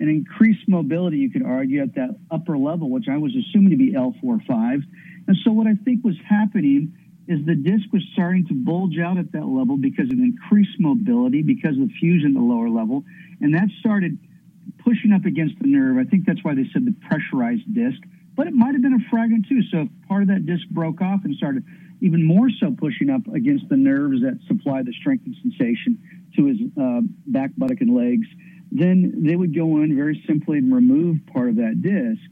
and increased mobility, you could argue, at that upper level, which I was assuming to be L four five. And so what I think was happening is the disc was starting to bulge out at that level because of increased mobility, because of the fusion at the lower level, and that started pushing up against the nerve. I think that's why they said the pressurized disc, but it might have been a fragment too. So if part of that disc broke off and started even more so pushing up against the nerves that supply the strength and sensation to his uh, back, buttock, and legs, then they would go in very simply and remove part of that disc.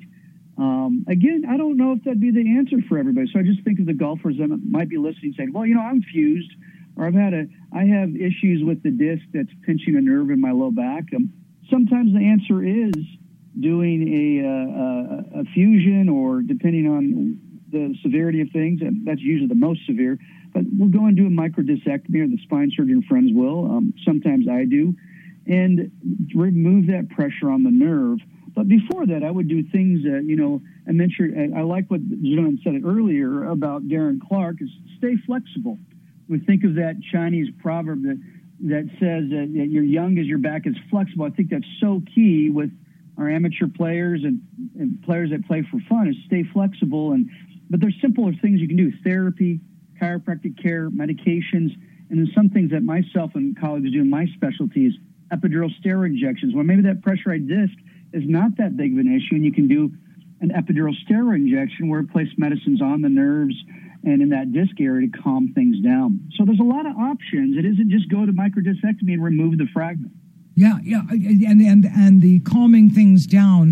Um, again, I don't know if that'd be the answer for everybody. So I just think of the golfers that might be listening saying, well, you know, I'm fused, or I've had a, I have issues with the disc that's pinching a nerve in my low back. Um, sometimes the answer is doing a, uh, a, a fusion, or depending on the severity of things, and that's usually the most severe, but we'll go and do a microdiscectomy, or the spine surgeon friends will. Um, sometimes I do, and remove that pressure on the nerve. But before that, I would do things that, you know, I mentioned, I like what the gentleman said earlier about Darren Clark, is stay flexible. We think of that Chinese proverb that, that says that you're young as your back is flexible. I think that's so key with our amateur players and, and players that play for fun, is stay flexible. And but there's simpler things you can do: therapy, chiropractic care, medications, and then some things that myself and colleagues do in my specialty is epidural steroid injections, where maybe that pressurized disc is not that big of an issue, and you can do an epidural steroid injection where it places medicines on the nerves and in that disc area to calm things down. So there's a lot of options. It isn't just go to microdiscectomy and remove the fragment. Yeah, yeah, and and and the calming things down,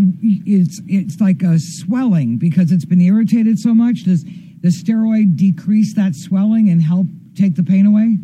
it's it's like a swelling because it's been irritated so much. Does the steroid decrease that swelling and help take the pain away?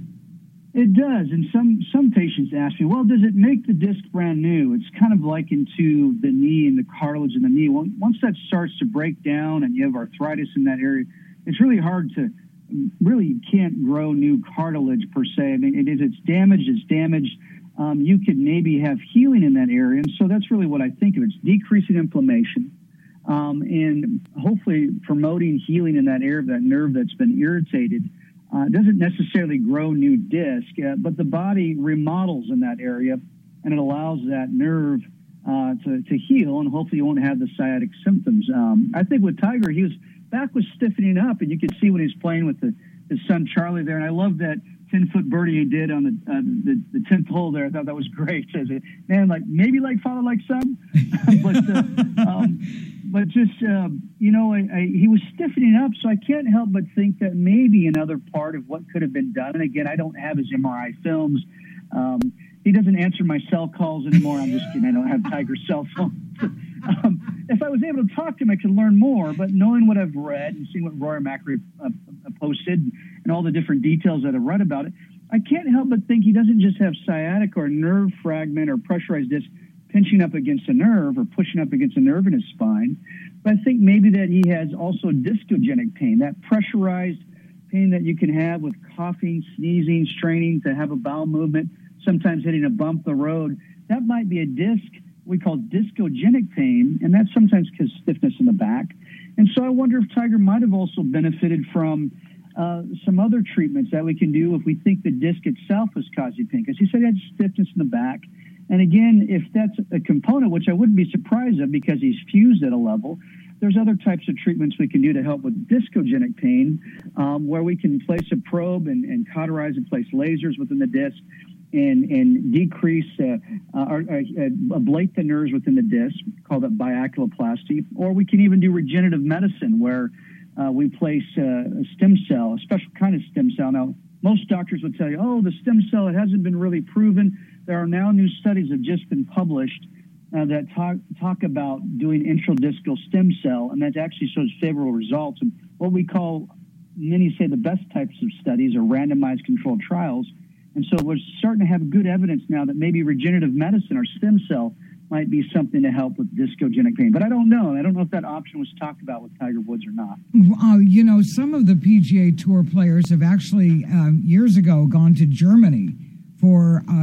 It does, and some some patients ask me, well, does it make the disc brand new? It's kind of likened to the knee and the cartilage in the knee. Well, once that starts to break down and you have arthritis in that area, it's really hard to, really you can't grow new cartilage per se. I mean, it is, it's damaged, it's damaged. Um, you could maybe have healing in that area, and so that's really what I think of. It's decreasing inflammation um, and hopefully promoting healing in that area of that nerve that's been irritated. Uh, it doesn't necessarily grow new disc, uh, but the body remodels in that area, and it allows that nerve uh, to, to heal, and hopefully you won't have the sciatic symptoms. Um, I think with Tiger, he was back was stiffening up, and you could see when he was playing with the, his son Charlie there, and I love that ten-foot birdie he did on the, uh, the the tenth hole there. I thought that was great. As a, man, like maybe like father, like son, but uh, um, but just uh, you know, I, I, he was stiffening up, so I can't help but think that maybe another part of what could have been done. And again, I don't have his M R I films. Um, he doesn't answer my cell calls anymore. I'm just kidding. I don't have Tiger's cell phone. um, if I was able to talk to him, I could learn more. But knowing what I've read and seeing what Rory Macri uh, posted and all the different details that I've read about it, I can't help but think he doesn't just have sciatic or nerve fragment or pressurized disc pinching up against a nerve or pushing up against a nerve in his spine. But I think maybe that he has also discogenic pain, that pressurized pain that you can have with coughing, sneezing, straining to have a bowel movement, sometimes hitting a bump the road. That might be a disc we call discogenic pain, and that's sometimes because stiffness in the back. And so I wonder if Tiger might have also benefited from uh, some other treatments that we can do if we think the disc itself is causing pain. Because he said he had stiffness in the back. And again, if that's a component, which I wouldn't be surprised of because he's fused at a level, there's other types of treatments we can do to help with discogenic pain, um, where we can place a probe and, and cauterize and place lasers within the disc and, and decrease, uh, uh, or, uh, ablate the nerves within the disc, call that biaculoplasty. Or we can even do regenerative medicine, where uh, we place uh, a stem cell, a special kind of stem cell. Now, most doctors would tell you, oh, the stem cell, it hasn't been really proven. There are now new studies that have just been published uh, that talk, talk about doing intradiscal stem cell, and that actually shows favorable results. And what we call, many say the best types of studies are randomized controlled trials. And so we're starting to have good evidence now that maybe regenerative medicine or stem cell might be something to help with discogenic pain. But I don't know. I don't know if that option was talked about with Tiger Woods or not. Uh, you know, some of the P G A Tour players have actually, um, years ago, gone to Germany for uh,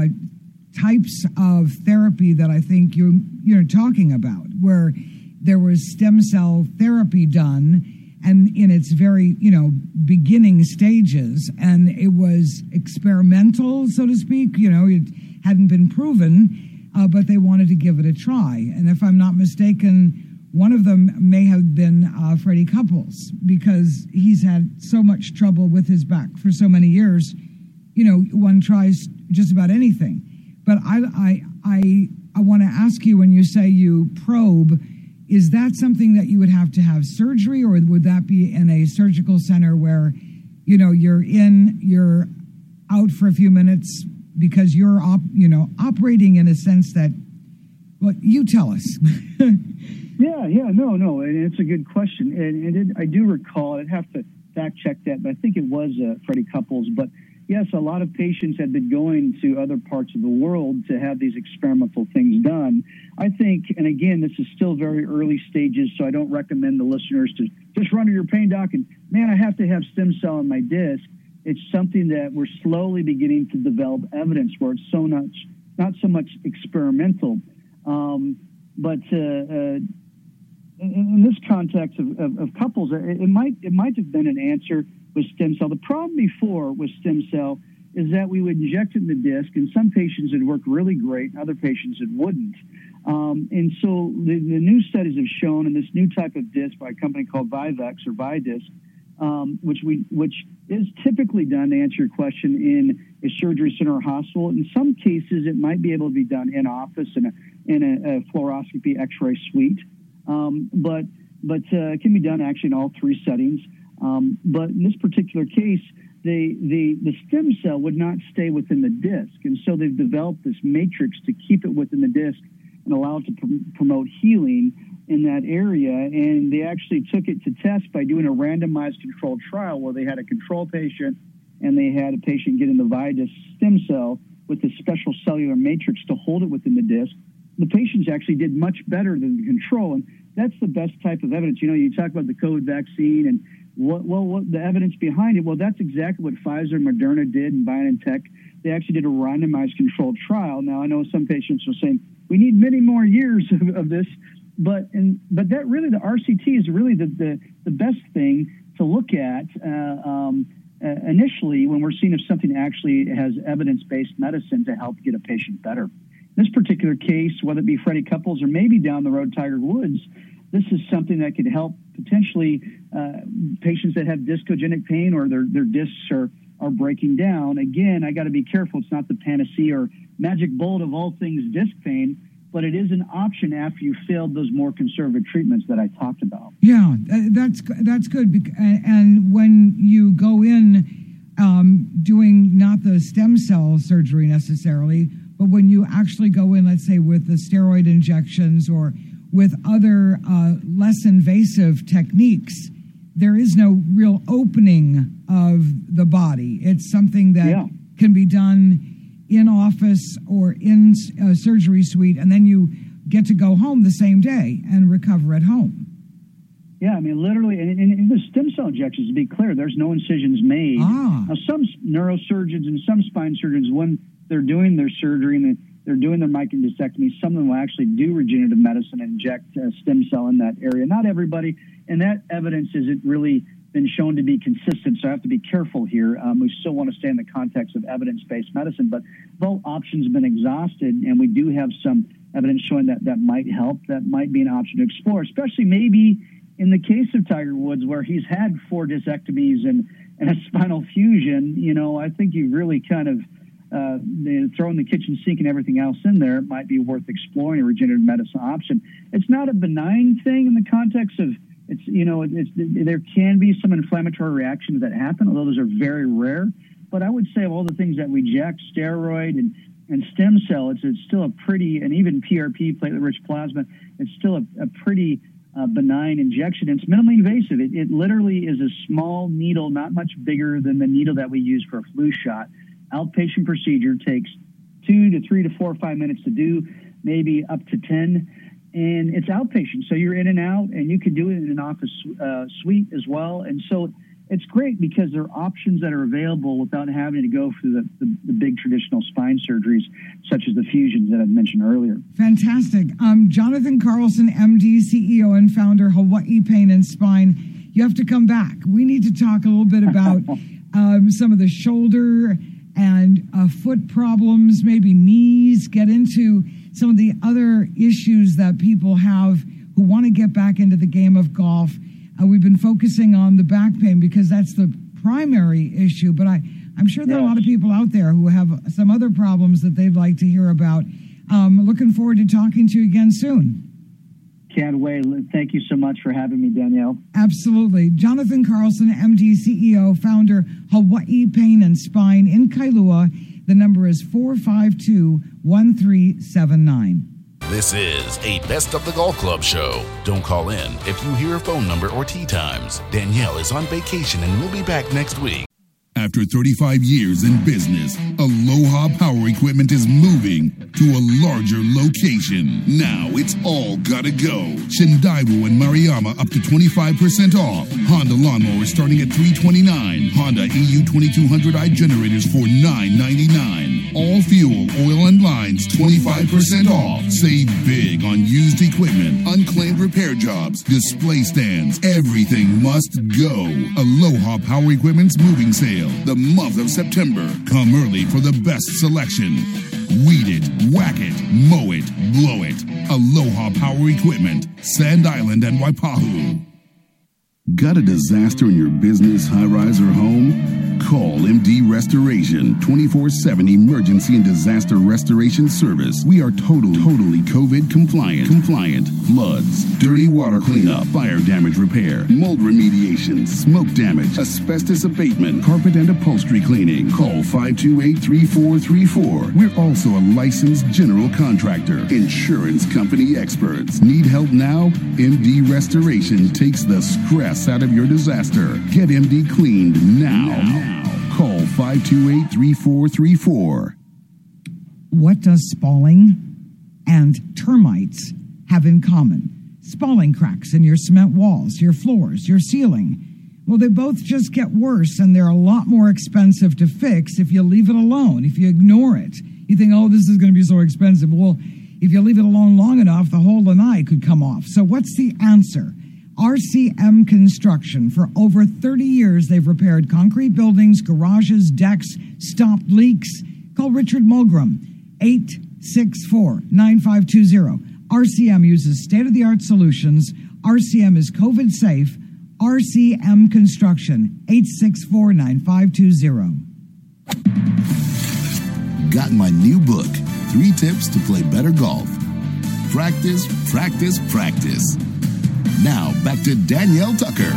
types of therapy that I think you're, you're talking about, where there was stem cell therapy done, and in its very, you know, beginning stages, and it was experimental, so to speak. You know, it hadn't been proven. uh, but they wanted to give it a try. And if I'm not mistaken, one of them may have been uh, Freddie Couples, because he's had so much trouble with his back for so many years. You know, one tries just about anything. But I, I, I, I want to ask you, when you say you probe, is that something that you would have to have surgery, or would that be in a surgical center where, you know, you're in, you're out for a few minutes because you're, op, you know, operating in a sense that, well, you tell us. Yeah, yeah, no, no, and it's a good question. And, and it, I do recall, I'd have to fact check that, but I think it was uh, Freddie Couples. But yes, a lot of patients had been going to other parts of the world to have these experimental things done. I think, and again, this is still very early stages, so I don't recommend the listeners to just run to your pain doc and, man, I have to have stem cell in my disc. It's something that we're slowly beginning to develop evidence where it's so much, not so much experimental. Um, but uh, uh, in, in this context of, of, of couples, it, it might it might have been an answer with stem cell. The problem before with stem cell is that we would inject it in the disc, and some patients it worked really great, and other patients it wouldn't. Um, and so the, the new studies have shown, in this new type of disc by a company called Vivex or Vidisc, um, which we which is typically done, to answer your question, in a surgery center or hospital. In some cases, it might be able to be done in office in a in a, a fluoroscopy X-ray suite, um, but but uh, it can be done actually in all three settings. Um, but in this particular case, the, the the stem cell would not stay within the disc, and so they've developed this matrix to keep it within the disc and allow it to pr- promote healing in that area. And they actually took it to test by doing a randomized controlled trial where they had a control patient and they had a patient get in the Vidisc stem cell with a special cellular matrix to hold it within the disc. The patients actually did much better than the control, and that's the best type of evidence. You know, you talk about the COVID vaccine and what, well, what the evidence behind it. Well, that's exactly what Pfizer and Moderna did, and BioNTech. They actually did a randomized controlled trial. Now, I know some patients are saying, we need many more years of, of this, but and but that really, the R C T is really the, the, the best thing to look at uh, um, uh, initially when we're seeing if something actually has evidence-based medicine to help get a patient better. In this particular case, whether it be Freddie Couples or maybe down the road Tiger Woods, this is something that could help potentially uh, patients that have discogenic pain or their, their discs are, are breaking down. Again, I got to be careful. It's not the panacea or magic bullet of all things disc pain, but it is an option after you failed those more conservative treatments that I talked about. Yeah, that's that's good. And when you go in um, doing not the stem cell surgery necessarily, but when you actually go in, let's say, with the steroid injections or with other uh, less invasive techniques, there is no real opening of the body. It's something that yeah. can be done in office or in a surgery suite, and then you get to go home the same day and recover at home. Yeah, I mean, literally, and in the stem cell injections, to be clear, there's no incisions made. Ah. Now, some neurosurgeons and some spine surgeons, when they're doing their surgery and they're doing their microdiscectomy, some of them will actually do regenerative medicine and inject uh, stem cell in that area. Not everybody, and that evidence isn't really been shown to be consistent, so I have to be careful here. Um, we still want to stay in the context of evidence-based medicine, but both options have been exhausted, and we do have some evidence showing that that might help. That might be an option to explore, especially maybe in the case of Tiger Woods, where he's had four discectomies and, and a spinal fusion. You know, I think you really kind of uh, throwing the kitchen sink and everything else in there, it might be worth exploring a regenerative medicine option. It's not a benign thing in the context of It's, you know, it's, there can be some inflammatory reactions that happen, although those are very rare. But I would say of all the things that we inject, steroid and, and stem cell, it's, it's still a pretty, and even P R P, platelet-rich plasma, it's still a, a pretty uh, benign injection. It's minimally invasive. It, it literally is a small needle, not much bigger than the needle that we use for a flu shot. Outpatient procedure, takes two to three to four or five minutes to do, maybe up to ten. And it's outpatient, so you're in and out, and you can do it in an office uh, suite as well. And so it's great because there are options that are available without having to go through the, the, the big traditional spine surgeries, such as the fusions that I've mentioned earlier. Fantastic. Um, Jonathan Carlson, M D, C E O and founder, Hawaii Pain and Spine. You have to come back. We need to talk a little bit about um, some of the shoulder and uh, foot problems, maybe knees, get into some of the other issues that people have who want to get back into the game of golf. Uh, we've been focusing on the back pain because that's the primary issue, but I, I'm sure there are a lot of people out there who have some other problems that they'd like to hear about. Um, looking forward to talking to you again soon. Can't wait. Thank you so much for having me, Danielle. Absolutely. Jonathan Carlson, M D, C E O, founder, Hawaii Pain and Spine in Kailua. The number is four five two, one three seven nine. This is a Best of the Golf Club show. Don't call in if you hear a phone number or tee times. Danielle is on vacation and will be back next week. After thirty-five years in business, Aloha Power Equipment is moving to a larger location. Now it's all gotta go. Shindaiwu and Mariama up to twenty-five percent off. Honda lawnmowers starting at three hundred twenty-nine dollars. Honda E U twenty-two hundred i generators for nine hundred ninety-nine dollars. All fuel, oil, and lines twenty-five percent off. Save big on used equipment, unclaimed repair jobs, display stands. Everything must go. Aloha Power Equipment's moving sale. The month of September. Come early for the best selection. Weed it, whack it, mow it, blow it. Aloha Power Equipment, Sand Island and Waipahu. Got a disaster in your business, high-rise, or home? Call M D Restoration, twenty-four seven emergency and disaster restoration service. We are total, totally COVID compliant. Compliant. Floods, dirty water cleanup, fire damage repair, mold remediation, smoke damage, asbestos abatement, carpet and upholstery cleaning. Call five two eight, three four three four. We're also a licensed general contractor. Insurance company experts. Need help now? M D Restoration takes the stress out of your disaster. Get M D cleaned now. now. Call five two eight, three four three four. What does spalling and termites have in common? Spalling cracks in your cement walls, your floors, your ceiling. Well, they both just get worse, and they're a lot more expensive to fix if you leave it alone, if you ignore it. You think, oh, this is going to be so expensive. Well, if you leave it alone long enough, the whole lanai could come off. So what's the answer? R C M Construction. For over thirty years, they've repaired concrete buildings, garages, decks, stopped leaks. Call Richard Mulgrim, eight six four, nine five two zero. R C M uses state-of-the-art solutions. R C M is COVID safe. R C M Construction, eight six four, nine five two zero. Got my new book, Three Tips to Play Better Golf. Practice, practice, practice. Now, back to Danielle Tucker.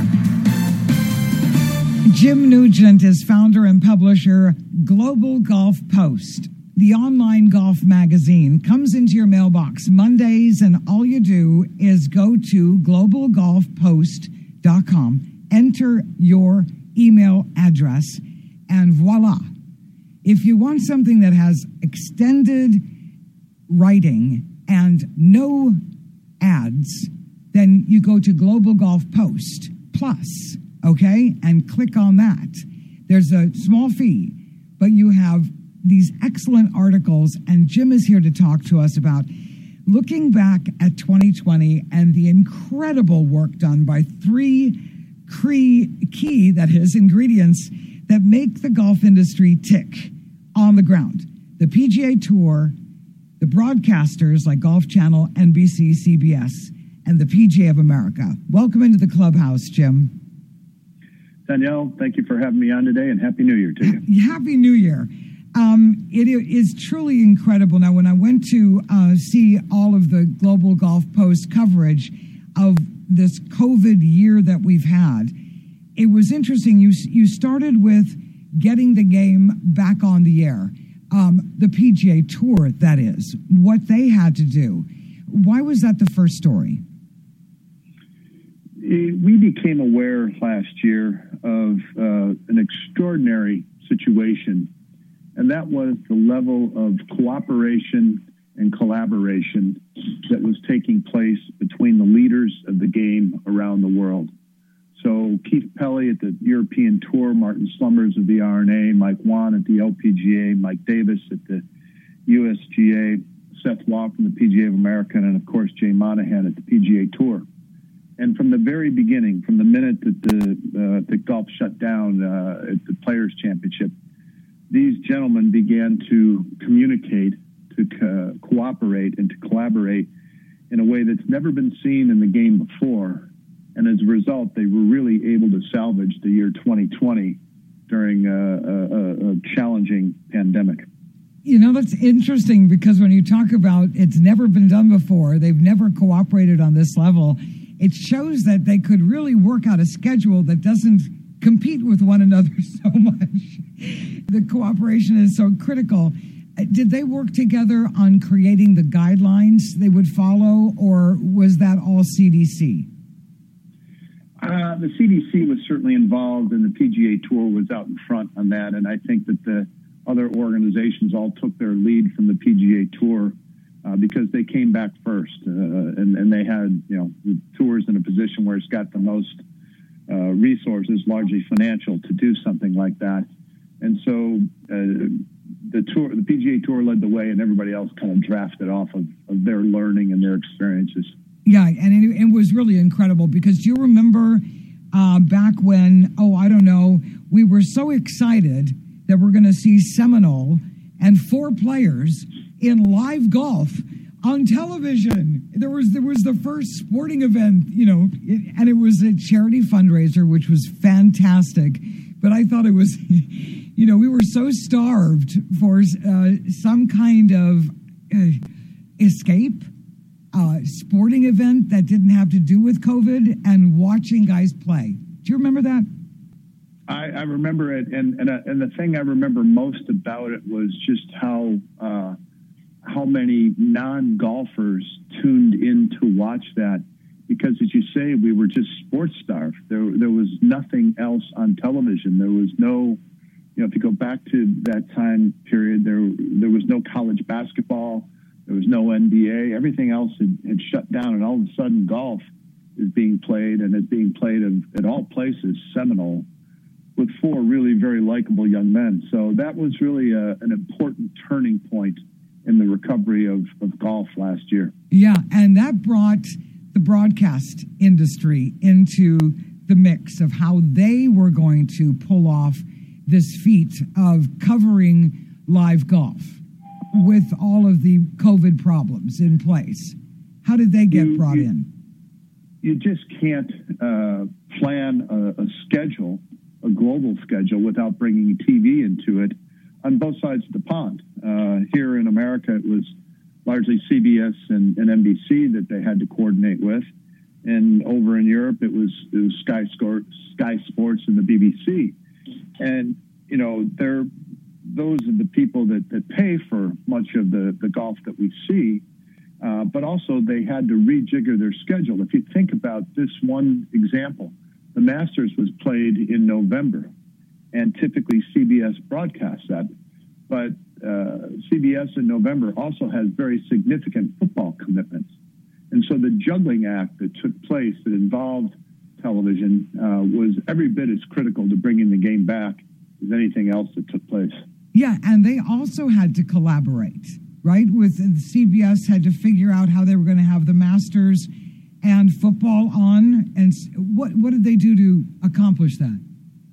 Jim Nugent is founder and publisher, Global Golf Post. The online golf magazine comes into your mailbox Mondays, and all you do is go to global golf post dot com, enter your email address, and voila. If you want something that has extended writing and no ads, then you go to Global Golf Post Plus, okay, and click on that. There's a small fee, but you have these excellent articles, and Jim is here to talk to us about looking back at twenty twenty and the incredible work done by three key, that is, ingredients that make the golf industry tick on the ground. The P G A Tour, the broadcasters like Golf Channel, N B C, C B S, and the P G A of America. Welcome into the clubhouse, Jim. Danielle, thank you for having me on today, and Happy New Year to you. Happy New Year. Um, it is truly incredible. Now, when I went to uh, see all of the Global Golf Post coverage of this COVID year that we've had, it was interesting. You you started with getting the game back on the air. Um, the P G A Tour, that is, what they had to do. Why was that the first story? We became aware last year of uh, an extraordinary situation, and that was the level of cooperation and collaboration that was taking place between the leaders of the game around the world. So Keith Pelley at the European Tour, Martin Slumbers of the R N A, Mike Wan at the L P G A, Mike Davis at the U S G A, Seth Law from the P G A of America, and of course Jay Monahan at the P G A Tour. And from the very beginning, from the minute that the, uh, the golf shut down uh, at the Players' Championship, these gentlemen began to communicate to co- cooperate and to collaborate in a way that's never been seen in the game before. And as a result, they were really able to salvage the year twenty twenty during a, a, a challenging pandemic. You know, that's interesting because when you talk about it's never been done before, they've never cooperated on this level, it shows that they could really work out a schedule that doesn't compete with one another so much. The cooperation is so critical. Did they work together on creating the guidelines they would follow, or was that all C D C? Uh, the C D C was certainly involved, and the P G A Tour was out in front on that. And I think that the other organizations all took their lead from the P G A Tour uh, because they came back first, uh, and, and they had, you know, the tours in a position where it's got the most uh, resources, largely financial, to do something like that. And so uh, the tour, the P G A Tour led the way, and everybody else kind of drafted off of, of their learning and their experiences. Yeah, and it, it was really incredible because do you remember uh, back when, oh, I don't know, we were so excited that we're going to see Seminole and four players in live golf on television. There was there was the first sporting event, you know, it, and it was a charity fundraiser, which was fantastic. But I thought it was, you know, we were so starved for uh, some kind of uh, escape, uh, sporting event that didn't have to do with COVID, and watching guys play. Do you remember that? I, I remember it, and and, uh, and the thing I remember most about it was just how uh, how many non-golfers tuned in to watch that. Because, as you say, we were just sports starved. There, there was nothing else on television. There was no, you know, if you go back to that time period, there there was no college basketball. There was no N B A. Everything else had, had shut down, and all of a sudden, golf is being played, and it's being played at, at all places, Seminole, with four really very likable young men. So that was really a, an important turning point in the recovery of, of golf last year. Yeah, and that brought the broadcast industry into the mix of how they were going to pull off this feat of covering live golf with all of the COVID problems in place. How did they get you, brought you, in? You just can't uh, plan a, a schedule, a global schedule, without bringing T V into it on both sides of the pond. Uh, here in America, it was largely C B S and, and N B C that they had to coordinate with. And over in Europe, it was, it was Sky, Score, Sky Sports and the B B C. And, you know, they're, those are the people that, that pay for much of the, the golf that we see. Uh, but also they had to rejigger their schedule. If you think about this one example, the Masters was played in November, and typically C B S broadcasts that. But uh, C B S in November also has very significant football commitments. And so the juggling act that took place that involved television uh, was every bit as critical to bringing the game back as anything else that took place. Yeah, and they also had to collaborate, right? With C B S had to figure out how they were going to have the Masters and football on. And what what did they do to accomplish that?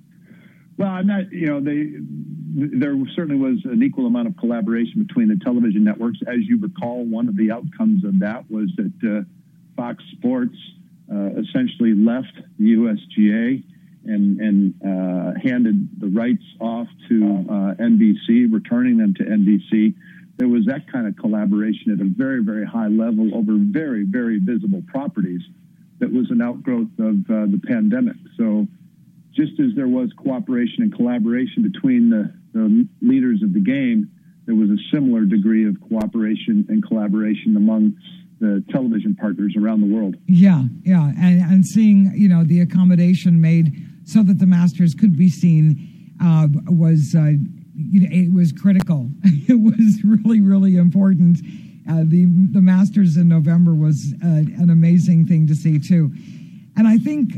Well, I'm not, you know, they, there certainly was an equal amount of collaboration between the television networks. As you recall, one of the outcomes of that was that uh, Fox Sports uh, essentially left the U S G A and, and uh, handed the rights off to uh, N B C, returning them to N B C. There was that kind of collaboration at a very, very high level over very, very visible properties that was an outgrowth of uh, the pandemic. So just as there was cooperation and collaboration between the, the leaders of the game, there was a similar degree of cooperation and collaboration among the television partners around the world. Yeah, yeah, and, and seeing, you know, the accommodation made so that the Masters could be seen uh, was, uh, you know, it was critical. It was really, really important. Uh, the the Masters in November was uh, an amazing thing to see too, and I think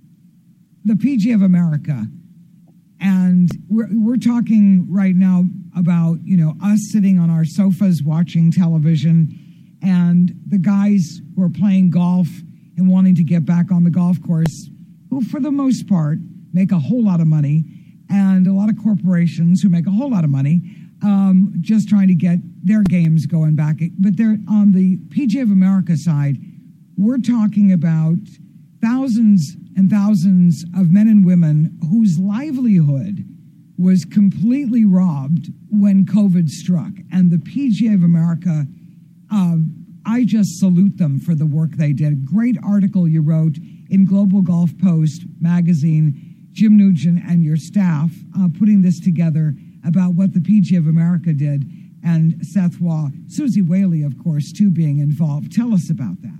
the P G A of America, and we're we're talking right now about, you know, us sitting on our sofas watching television, and the guys who are playing golf and wanting to get back on the golf course, who for the most part make a whole lot of money, and a lot of corporations who make a whole lot of money, um, just trying to get their games going back. But they're on the P G A of America side, we're talking about thousands and thousands of men and women whose livelihood was completely robbed when COVID struck. And the P G A of America, uh, I just salute them for the work they did. Great article you wrote in Global Golf Post magazine, Jim Nugent and your staff uh, putting this together about what the P G A of America did, and Seth Waugh, Susie Whaley, of course, too, being involved. Tell us about that.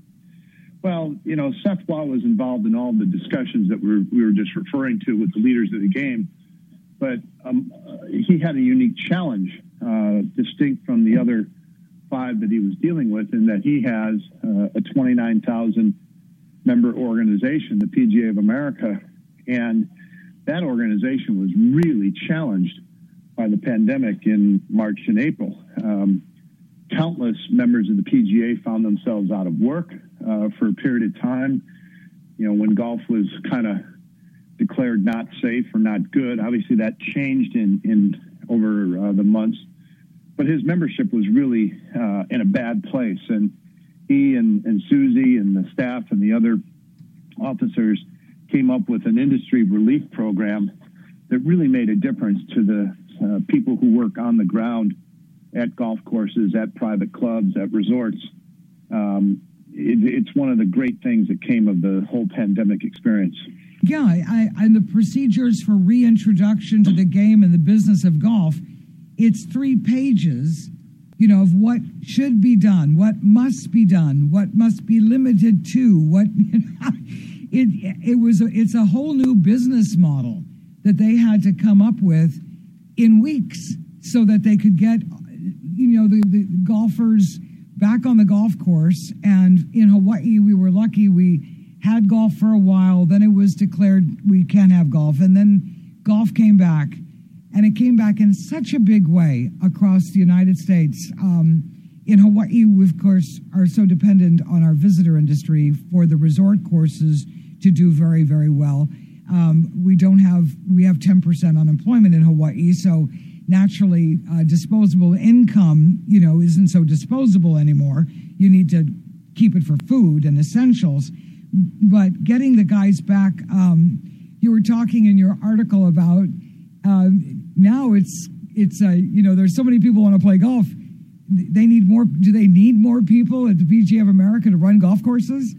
Well, you know, Seth Waugh was involved in all the discussions that we were, we were just referring to with the leaders of the game, but um, uh, he had a unique challenge, uh, distinct from the other five that he was dealing with, in that he has uh, a twenty-nine thousand member organization, the P G A of America, and that organization was really challenged by the pandemic in March and April. Um, countless members of the P G A found themselves out of work uh, for a period of time. You know, when golf was kind of declared not safe or not good, obviously that changed in, in over uh, the months. But his membership was really uh, in a bad place. And he and, and Susie and the staff and the other officers came up with an industry relief program that really made a difference to the uh, people who work on the ground at golf courses, at private clubs, at resorts. Um, it, it's one of the great things that came of the whole pandemic experience. Yeah, I, and the procedures for reintroduction to the game and the business of golf, it's three pages, you know, of what should be done, what must be done, what must be limited to, what, you know, it, it was, a, it's a whole new business model that they had to come up with in weeks so that they could get, you know, the, the golfers back on the golf course. And in Hawaii, we were lucky we had golf for a while. Then it was declared we can't have golf. And then golf came back. And it came back in such a big way across the United States. Um, in Hawaii, we, of course, are so dependent on our visitor industry for the resort courses to do very, very well. Um, we don't have, we have ten percent unemployment in Hawaii, so naturally uh, disposable income, you know, isn't so disposable anymore. You need to keep it for food and essentials. But getting the guys back, um, you were talking in your article about uh, now it's, it's uh, you know, there's so many people want to play golf. They need more, do they need more people at the P G A of America to run golf courses?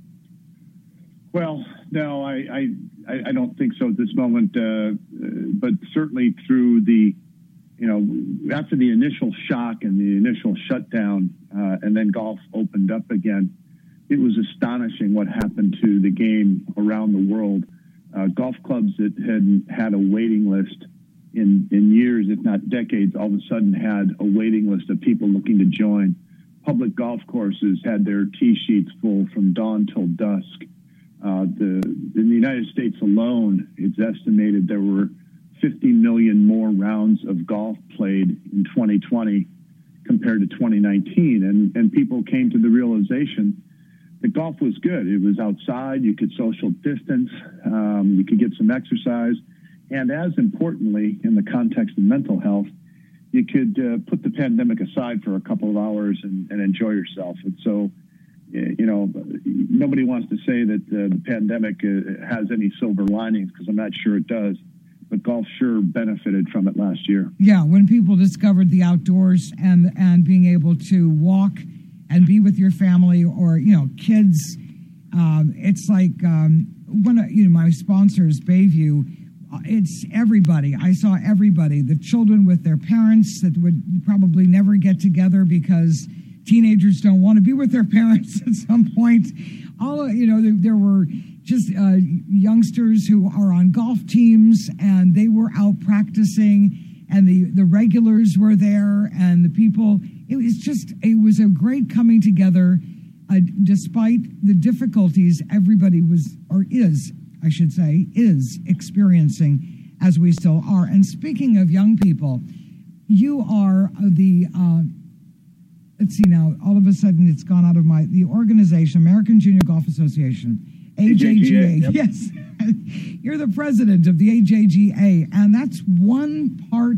Well, no, I, I, I don't think so at this moment, uh, but certainly through the, you know, after the initial shock and the initial shutdown, uh, and then golf opened up again, it was astonishing what happened to the game around the world. Uh, golf clubs that had had a waiting list in, in years, if not decades, all of a sudden had a waiting list of people looking to join. Public golf courses had their tee sheets full from dawn till dusk. Uh, the, in the United States alone, it's estimated there were fifty million more rounds of golf played in twenty twenty compared to twenty nineteen. And, and people came to the realization that golf was good. It was outside. You could social distance. Um, you could get some exercise. And as importantly, in the context of mental health, you could uh, put the pandemic aside for a couple of hours and, and enjoy yourself. And so, you know, nobody wants to say that uh, the pandemic uh, has any silver linings, because I'm not sure it does. But golf sure benefited from it last year. Yeah, when people discovered the outdoors and and being able to walk and be with your family or, you know, kids, um, it's like um, one of, you know, my sponsors, Bayview, it's everybody. I saw everybody, the children with their parents that would probably never get together because teenagers don't want to be with their parents at some point. All, you know, there, there were just uh, youngsters who are on golf teams, and they were out practicing, and the, the regulars were there, and the people. It was just, it was a great coming together, uh, despite the difficulties everybody was, or is, I should say, is experiencing, as we still are. And speaking of young people, you are the, uh, let's see now, all of a sudden it's gone out of my, the organization, American Junior Golf Association, A J G A. Yep. Yes. You're the president of the A J G A, and that's one part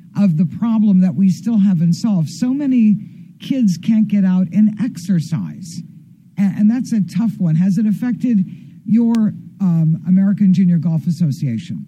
of the problem that we still haven't solved. So many kids can't get out and exercise, and, and that's a tough one. Has it affected your um, American Junior Golf Association?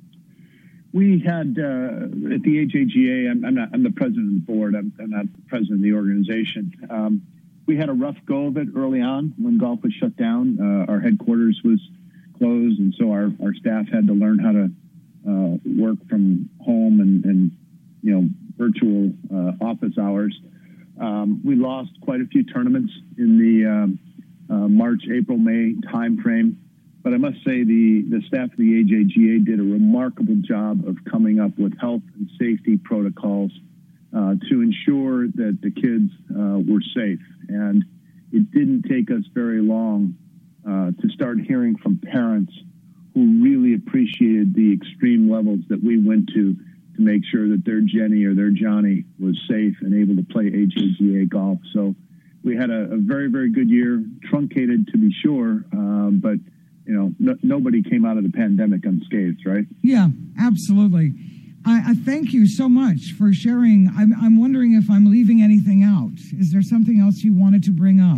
We had uh, at the A J G A. I'm, I'm not. I'm the president of the board. I'm, I'm not the president of the organization. Um, we had a rough go of it early on when golf was shut down. Uh, our headquarters was closed, and so our, our staff had to learn how to uh, work from home and, and you know virtual uh, office hours. Um, we lost quite a few tournaments in the um, uh, March, April, May timeframe. But I must say the, the staff of the A J G A did a remarkable job of coming up with health and safety protocols uh, to ensure that the kids uh, were safe. And it didn't take us very long uh, to start hearing from parents who really appreciated the extreme levels that we went to to make sure that their Jenny or their Johnny was safe and able to play A J G A golf. So we had a, a very, very good year, truncated to be sure, uh, but you know, no, nobody came out of the pandemic unscathed, right? Yeah, absolutely. I, I thank you so much for sharing. I'm, I'm wondering if I'm leaving anything out. Is there something else you wanted to bring up?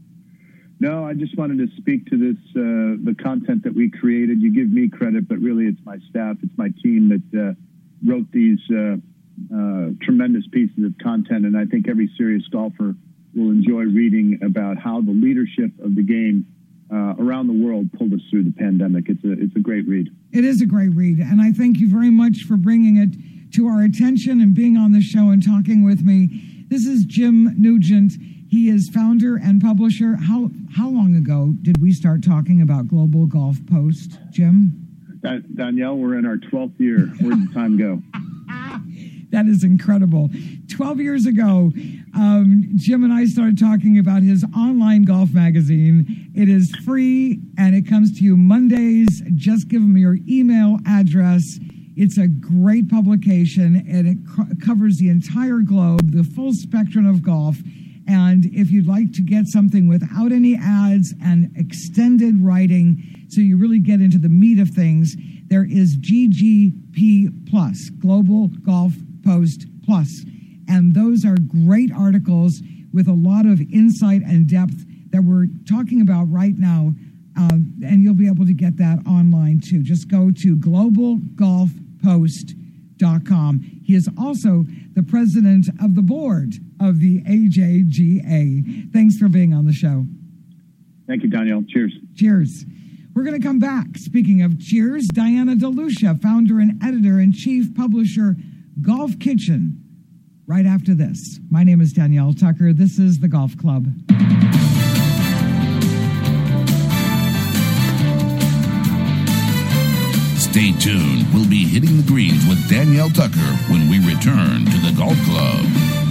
No, I just wanted to speak to this, uh, the content that we created. You give me credit, but really it's my staff, it's my team that uh, wrote these uh, uh, tremendous pieces of content. And I think every serious golfer will enjoy reading about how the leadership of the game Uh, around the world pulled us through the pandemic. It's a it's a great read. It is a great read, and I thank you very much for bringing it to our attention and being on the show and talking with me. This is Jim Nugent. He is founder and publisher. How how long ago did we start talking about Global Golf Post, Jim? Da- Danielle, we're in our twelfth year. Where did time go? That is incredible. twelve years ago, um, Jim and I started talking about his online golf magazine. It is free, and it comes to you Mondays. Just give him your email address. It's a great publication, and it co- covers the entire globe, the full spectrum of golf. And if you'd like to get something without any ads and extended writing, so you really get into the meat of things, there is G G P Plus, Global Golf Post Plus. And those are great articles with a lot of insight and depth that we're talking about right now. Um, and you'll be able to get that online too. Just go to global golf post dot com. He is also the president of the board of the A J G A. Thanks for being on the show. Thank you, Danielle. Cheers. Cheers. We're going to come back. Speaking of cheers, Diana DeLucia, founder and editor and chief publisher, Golf Kitchen. Right after this. My name is Danielle Tucker. This is The Golf Club. Stay tuned. We'll be hitting the greens with Danielle Tucker when we return to The Golf Club.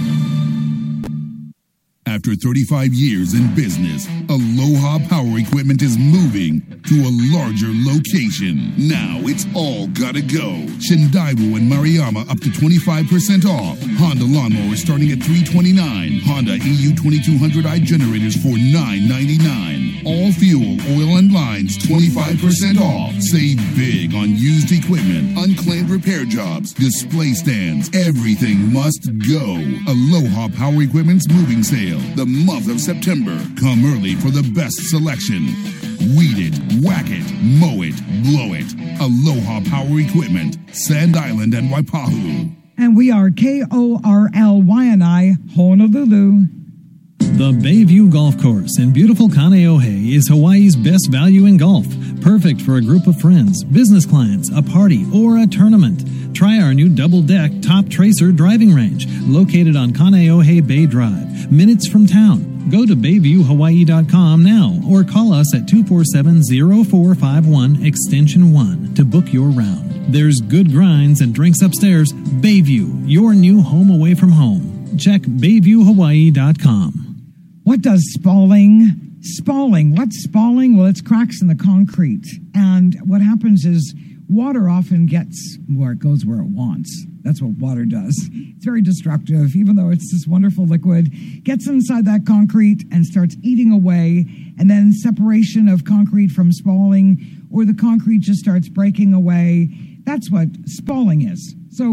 After thirty-five years in business, Aloha Power Equipment is moving to a larger location. Now it's all gotta go. Shindaibu and Maruyama up to twenty-five percent off. Honda lawnmowers starting at three hundred twenty-nine dollars. Honda E U twenty-two hundred i generators for nine ninety-nine. All fuel, oil, and lines twenty-five percent off. Save big on used equipment, unclaimed repair jobs, display stands. Everything must go. Aloha Power Equipment's moving sale. The month of September. Come early for the best selection. Weed it, whack it, mow it, blow it. Aloha Power Equipment, Sand Island and Waipahu. And we are K O R L Y N I, Honolulu. The Bayview Golf Course in beautiful Kaneohe is Hawaii's best value in golf. Perfect for a group of friends, business clients, a party, or a tournament. Try our new double-deck Top Tracer driving range, located on Kaneohe Bay Drive, minutes from town. Go to bayview hawaii dot com now or call us at two four seven, zero four five one, extension one to book your round. There's good grinds and drinks upstairs. Bayview, your new home away from home. Check bayview hawaii dot com. What does spalling? Spalling. What's spalling? Well, it's cracks in the concrete. And what happens is water often gets where it goes where it wants. That's what water does. It's very destructive, even though it's this wonderful liquid. Gets inside that concrete and starts eating away. And then separation of concrete from spalling, or the concrete just starts breaking away. That's what spalling is. So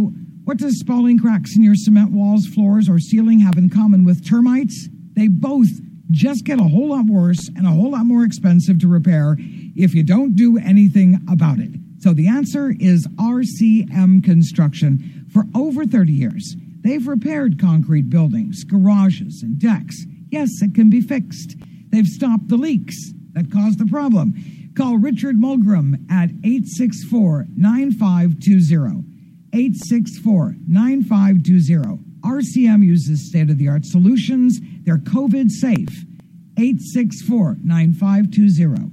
What does spalling cracks in your cement walls, floors, or ceiling have in common with termites? They both just get a whole lot worse and a whole lot more expensive to repair if you don't do anything about it. So the answer is R C M Construction. For over thirty years, they've repaired concrete buildings, garages, and decks. Yes, it can be fixed. They've stopped the leaks that caused the problem. Call Richard Mulgrim at eight six four, nine five two zero. eight six four, nine five two zero. R C M uses state-of-the-art solutions. They're COVID safe. eight six four, nine five two zero.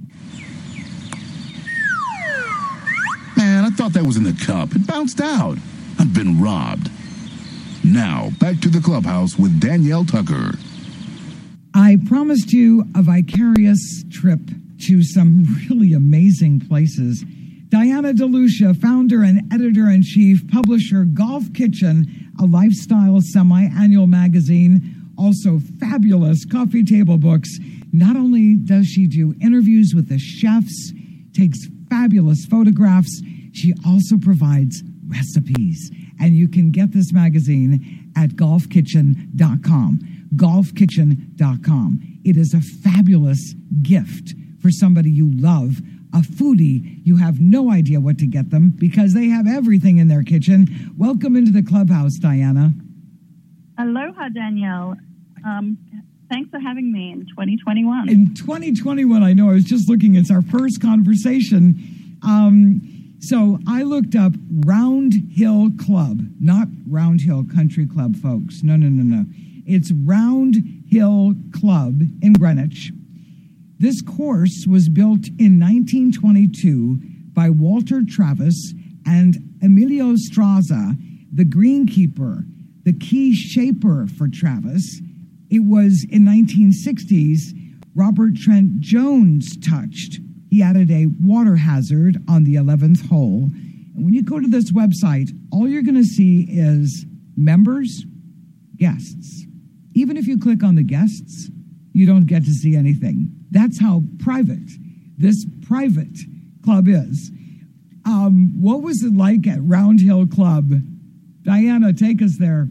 Man, I thought that was in the cup. It bounced out. I've been robbed. Now, back to the clubhouse with Danielle Tucker. I promised you a vicarious trip to some really amazing places. Diana DeLucia, founder and editor-in-chief, publisher, Golf Kitchen, a lifestyle semi-annual magazine, also fabulous coffee table books. Not only does she do interviews with the chefs, takes fabulous photographs, she also provides recipes. And you can get this magazine at golf kitchen dot com. golf kitchen dot com. It is a fabulous gift for somebody you love, a foodie. You have no idea what to get them because they have everything in their kitchen. Welcome into the clubhouse, Diana. Aloha, Danielle. Um, thanks for having me in twenty twenty-one. In twenty twenty-one, I know. I was just looking. It's our first conversation. Um, so I looked up Round Hill Club, not Round Hill Country Club, folks. No, no, no, no. It's Round Hill Club in Greenwich. This course was built in nineteen twenty-two by Walter Travis and Emilio Straza, the greenkeeper, the key shaper for Travis. It was in nineteen sixties, Robert Trent Jones touched. He added a water hazard on the eleventh hole. And when you go to this website, all you're going to see is members, guests. Even if you click on the guests, you don't get to see anything. That's how private this private club is. Um, what was it like at Round Hill Club? Diana, take us there.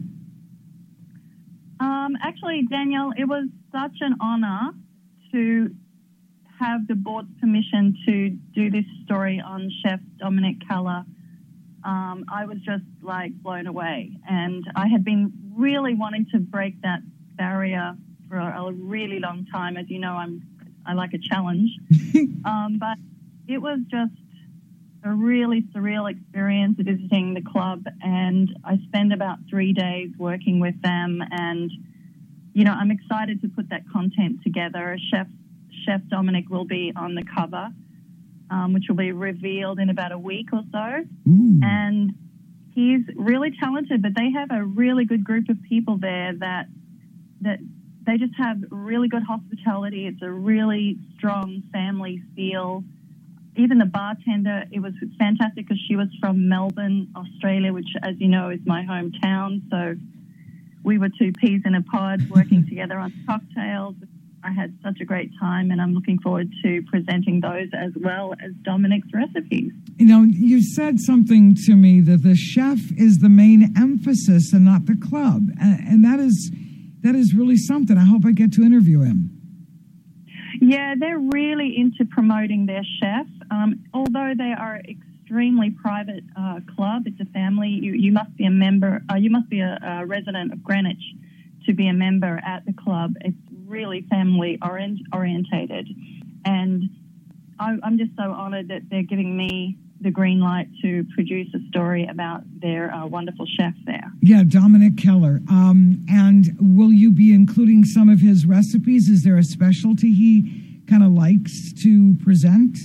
Um, actually, Danielle, it was such an honor to have the board's permission to do this story on Chef Dominic Keller. Um, I was just like blown away. And I had been really wanting to break that barrier for a really long time. As you know, I'm I like a challenge. um, but it was just a really surreal experience visiting the club, and I spent about three days working with them. And you know, I'm excited to put that content together. Chef Chef Dominic will be on the cover, um, which will be revealed in about a week or so. Ooh. And he's really talented, but they have a really good group of people there that that. They just have really good hospitality. It's a really strong family feel. Even the bartender, it was fantastic because she was from Melbourne, Australia, which, as you know, is my hometown. So we were two peas in a pod working together on cocktails. I had such a great time, and I'm looking forward to presenting those as well as Dominic's recipes. You know, you said something to me that the chef is the main emphasis and not the club. And, and that is... That is really something. I hope I get to interview him. Yeah, they're really into promoting their chef. Um, although they are extremely private uh, club, it's a family. You you must be a member. Uh, you must be a, a resident of Greenwich to be a member at the club. It's really family orient, orientated, and I, I'm just so honoured that they're giving me the green light to produce a story about their uh, wonderful chef there. Yeah, Dominic Keller. Um, and will you be including some of his recipes? Is there a specialty he kind of likes to present?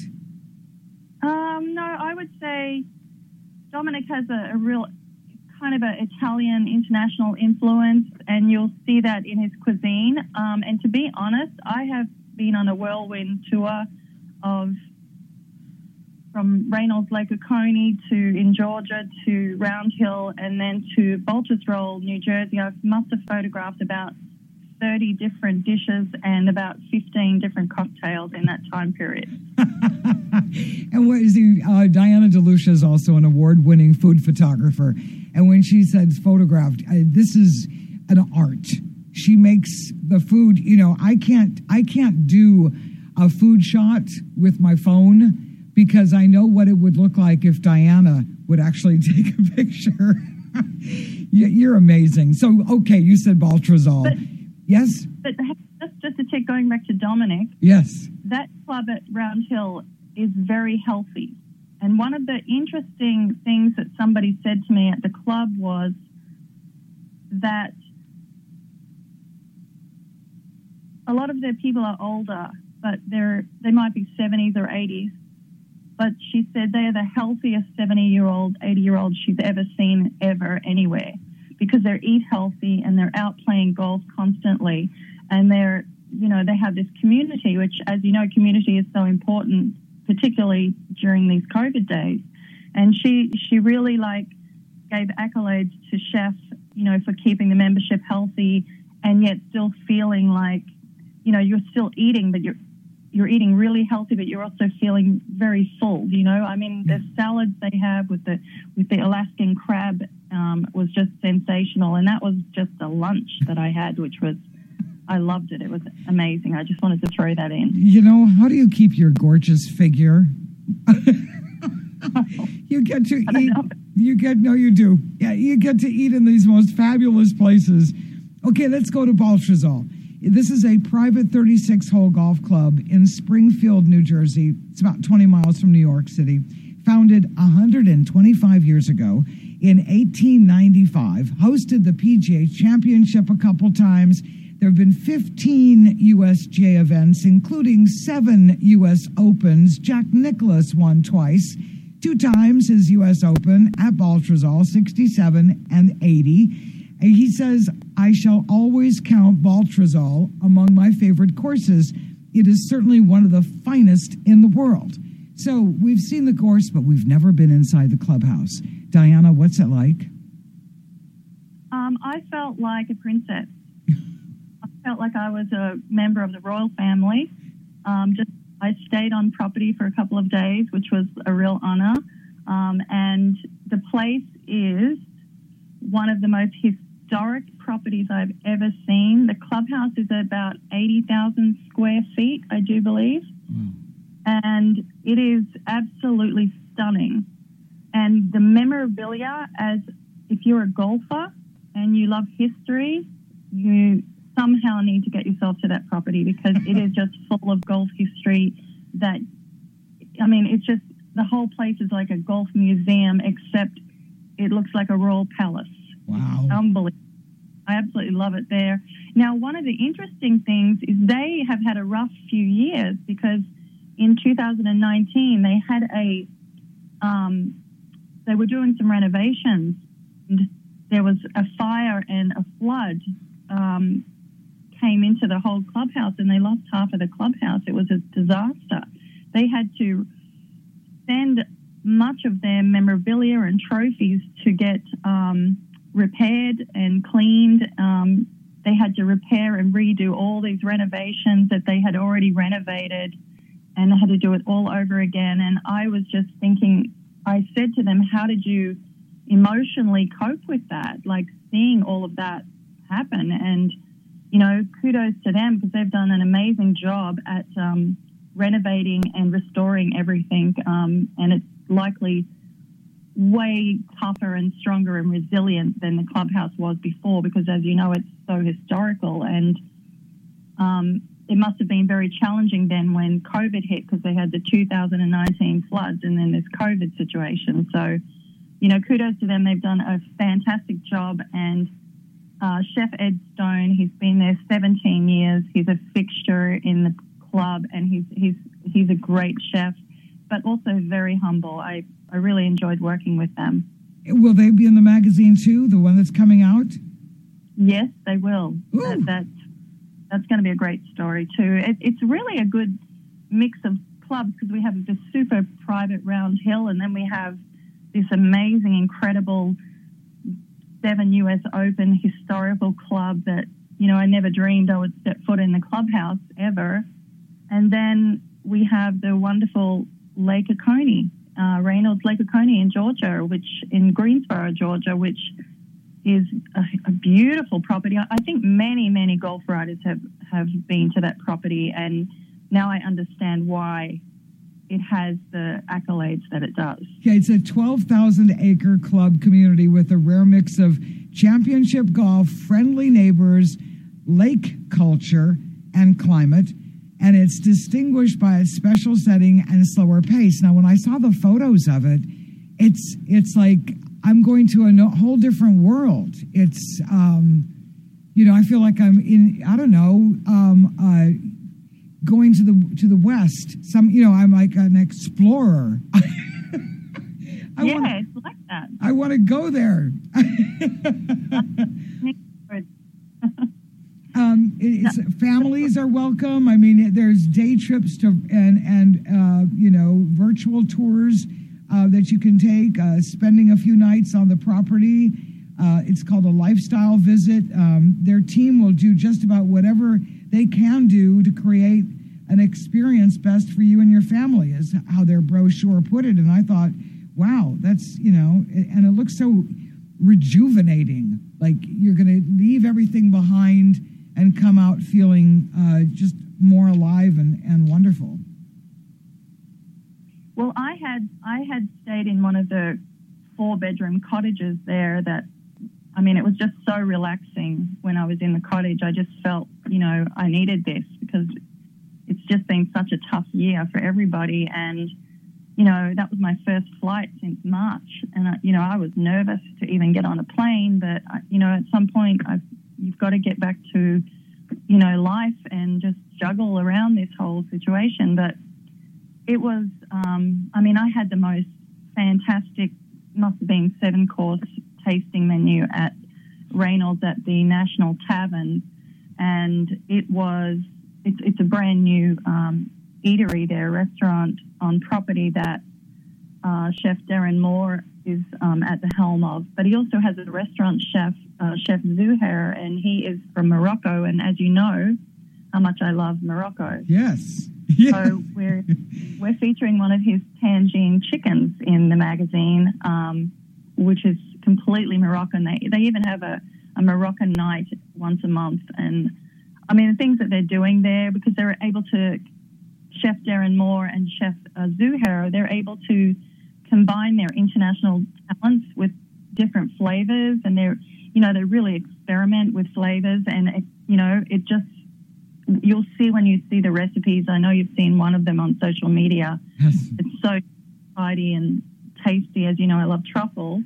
Um, no, I would say Dominic has a, a real kind of an Italian international influence, and you'll see that in his cuisine. Um, and to be honest, I have been on a whirlwind tour of from Reynolds Lake Oconee to in Georgia to Round Hill and then to Baltusrol, New Jersey. I must have photographed about thirty different dishes and about fifteen different cocktails in that time period. And what is he? Uh, Diana DeLucia is also an award-winning food photographer. And when she said photographed, I, this is an art. She makes the food, you know, I can't, I can't do a food shot with my phone because I know what it would look like if Diana would actually take a picture. You're amazing. So, okay, you said Baltrazol. But, yes? But just, just to check, going back to Dominic. Yes. That club at Round Hill is very healthy. And one of the interesting things that somebody said to me at the club was that a lot of their people are older, but they're they might be seventies or eighties. But she said they are the healthiest seventy-year-old, eighty-year-old she's ever seen ever anywhere because they eat healthy and they're out playing golf constantly. And they're, you know, they have this community, which, as you know, community is so important, particularly during these COVID days. And she, she really, like, gave accolades to Chef, you know, for keeping the membership healthy and yet still feeling like, you know, you're still eating, but you're you're eating really healthy, but you're also feeling very full, you know? I mean, the salads they have with the with the Alaskan crab um, was just sensational. And that was just a lunch that I had, which was, I loved it. It was amazing. I just wanted to throw that in. You know, how do you keep your gorgeous figure? You get to eat. You get, no, you do. Yeah, you get to eat in these most fabulous places. Okay, let's go to Baltrazol. This is a private thirty-six hole golf club in Springfield, New Jersey. It's about twenty miles from New York City. Founded one hundred twenty-five years ago in eighteen ninety-five. Hosted the P G A Championship a couple times. There have been fifteen U S J events, including seven U S Opens. Jack Nicklaus won twice. Two times his U S Open at Baltrazol, sixty-seven and eighty. And he says, I shall always count Baltrazol among my favorite courses. It is certainly one of the finest in the world. So we've seen the course, but we've never been inside the clubhouse. Diana, what's it like? Um, I felt like a princess. I felt like I was a member of the royal family. Um, just I stayed on property for a couple of days, which was a real honor. Um, and the place is one of the most historic properties I've ever seen. The clubhouse is about eighty thousand square feet, I do believe. Mm. And it is absolutely stunning. And the memorabilia, as if you're a golfer and you love history, you somehow need to get yourself to that property because it is just full of golf history that, I mean, it's just, the whole place is like a golf museum, except it looks like a royal palace. Wow. It's unbelievable. I absolutely love it there. Now, one of the interesting things is they have had a rough few years because in two thousand nineteen, they had a, um, they were doing some renovations and there was a fire and a flood um, came into the whole clubhouse and they lost half of the clubhouse. It was a disaster. They had to send much of their memorabilia and trophies to get um, repaired and cleaned. Um, they had to repair and redo all these renovations that they had already renovated and they had to do it all over again. And I was just thinking, I said to them, how did you emotionally cope with that? Like seeing all of that happen. And, you know, kudos to them because they've done an amazing job at um, renovating and restoring everything. Um, and it's likely way tougher and stronger and resilient than the clubhouse was before because, as you know, it's so historical. And um, it must have been very challenging then when COVID hit because they had the two thousand nineteen floods and then this COVID situation. So, you know, kudos to them. They've done a fantastic job. And uh, Chef Ed Stone, he's been there seventeen years. He's a fixture in the club and he's he's he's a great chef, but also very humble. I, I really enjoyed working with them. Will they be in the magazine too, the one that's coming out? Yes, they will. That, that's that's going to be a great story too. It, it's really a good mix of clubs because we have this super private Round Hill and then we have this amazing, incredible seven U S Open historical club that, you know, I never dreamed I would step foot in the clubhouse ever. And then we have the wonderful Lake Oconee uh, Reynolds Lake Oconee in Georgia, which in Greensboro, Georgia, which is a, a beautiful property. I think many, many golf riders have, have been to that property, and now I understand why it has the accolades that it does. Yeah, it's a twelve thousand acre club community with a rare mix of championship golf, friendly neighbors, lake culture, and climate. And it's distinguished by a special setting and slower pace. Now, when I saw the photos of it, it's it's like I'm going to a no, whole different world. It's, um, you know, I feel like I'm in, I don't know, um, uh, going to the to the west. Some, you know, I'm like an explorer. I yeah, wanna, it's like that. I want to go there. um, it's, families are welcome. I mean, there's day trips to and and uh, you know, virtual tours uh, that you can take. Uh, spending a few nights on the property. Uh, it's called a lifestyle visit. Um, their team will do just about whatever they can do to create an experience best for you and your family, is how their brochure put it. And I thought, wow, that's, you know, and it looks so rejuvenating. Like you're going to leave everything behind and come out feeling uh, just more alive and, and wonderful. Well, I had I had stayed in one of the four bedroom cottages there that, I mean, it was just so relaxing when I was in the cottage. I just felt, you know, I needed this because it's just been such a tough year for everybody. And, you know, that was my first flight since March. And, I, you know, I was nervous to even get on a plane. But, I, you know, at some point, I've, you've got to get back to, you know, life and just juggle around this whole situation. But it was, um, I mean, I had the most fantastic, must have been seven-course tasting menu at Reynolds at the National Tavern, and it was it's it's a brand new um, eatery there, restaurant on property that uh, Chef Darren Moore is um, at the helm of. But he also has a restaurant chef, uh, Chef Zuhair, and he is from Morocco. And as you know, how much I love Morocco. Yes. yes. So we're we're featuring one of his tangine chickens in the magazine, um, which is completely Moroccan. They they even have a, a Moroccan night once a month. And I mean, the things that they're doing there, because they're able to, Chef Darren Moore and Chef uh, Zuhair, they're able to combine their international talents with different flavors, and they're, you know, they really experiment with flavors. And, it, you know, it just, you'll see when you see the recipes. I know you've seen one of them on social media. Yes. It's so tidy and tasty. As you know, I love truffles.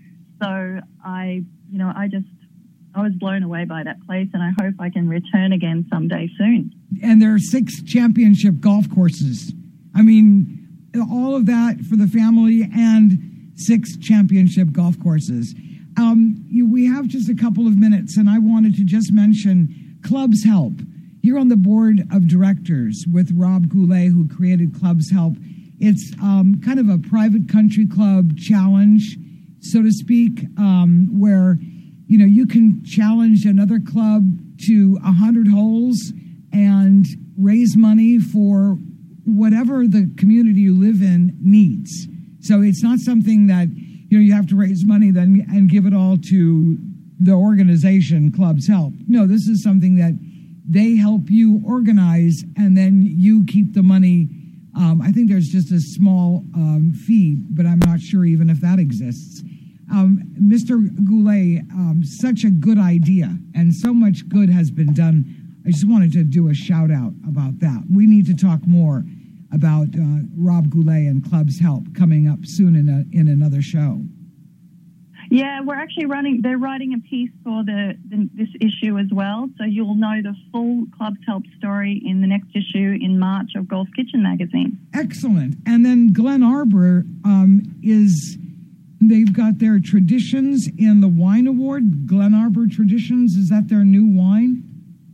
So I, you know, I just, I was blown away by that place, and I hope I can return again someday soon. And there are six championship golf courses. I mean, all of that for the family and six championship golf courses. Um, you, we have just a couple of minutes, and I wanted to just mention Clubs Help. You're on the board of directors with Rob Goulet, who created Clubs Help. It's um, kind of a private country club challenge, so to speak, um, where, you know, you can challenge another club to one hundred holes and raise money for whatever the community you live in needs. So it's not something that, you know, you have to raise money then and give it all to the organization Clubs Help. No, this is something that they help you organize, and then you keep the money. Um, I think there's just a small um, fee, but I'm not sure even if that exists. Um, Mister Goulet, um, such a good idea, and so much good has been done. I just wanted to do a shout out about that. We need to talk more about uh, Rob Goulet and Clubs Help coming up soon in a, in another show. Yeah, we're actually running, they're writing a piece for the, the this issue as well. So you'll know the full Clubs Help story in the next issue in March of Golf Kitchen magazine. Excellent. And then Glen Arbor um, is, they've got their Traditions in the Wine Award. Glen Arbor Traditions, is that their new wine?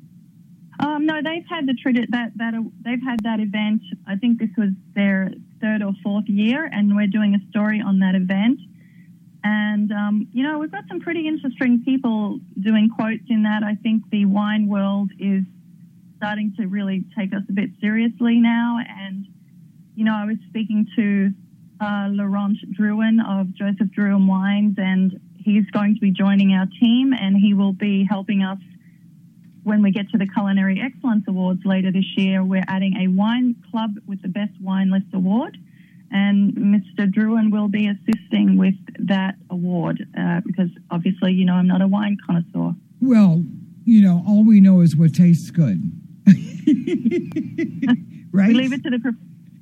Um, no, they've had the tradi- that that uh, they've had that event. I think this was their third or fourth year, and we're doing a story on that event. And, um, you know, we've got some pretty interesting people doing quotes in that. I think the wine world is starting to really take us a bit seriously now. And, you know, I was speaking to uh, Laurent Drouin of Joseph Drouin Wines, and he's going to be joining our team, and he will be helping us when we get to the Culinary Excellence Awards later this year. We're adding a wine club with the Best Wine List Award, and Mister Drouin will be assisting with that award uh, because obviously, you know, I'm not a wine connoisseur. Well, you know, all we know is what tastes good. Right? We leave it to the... Prof-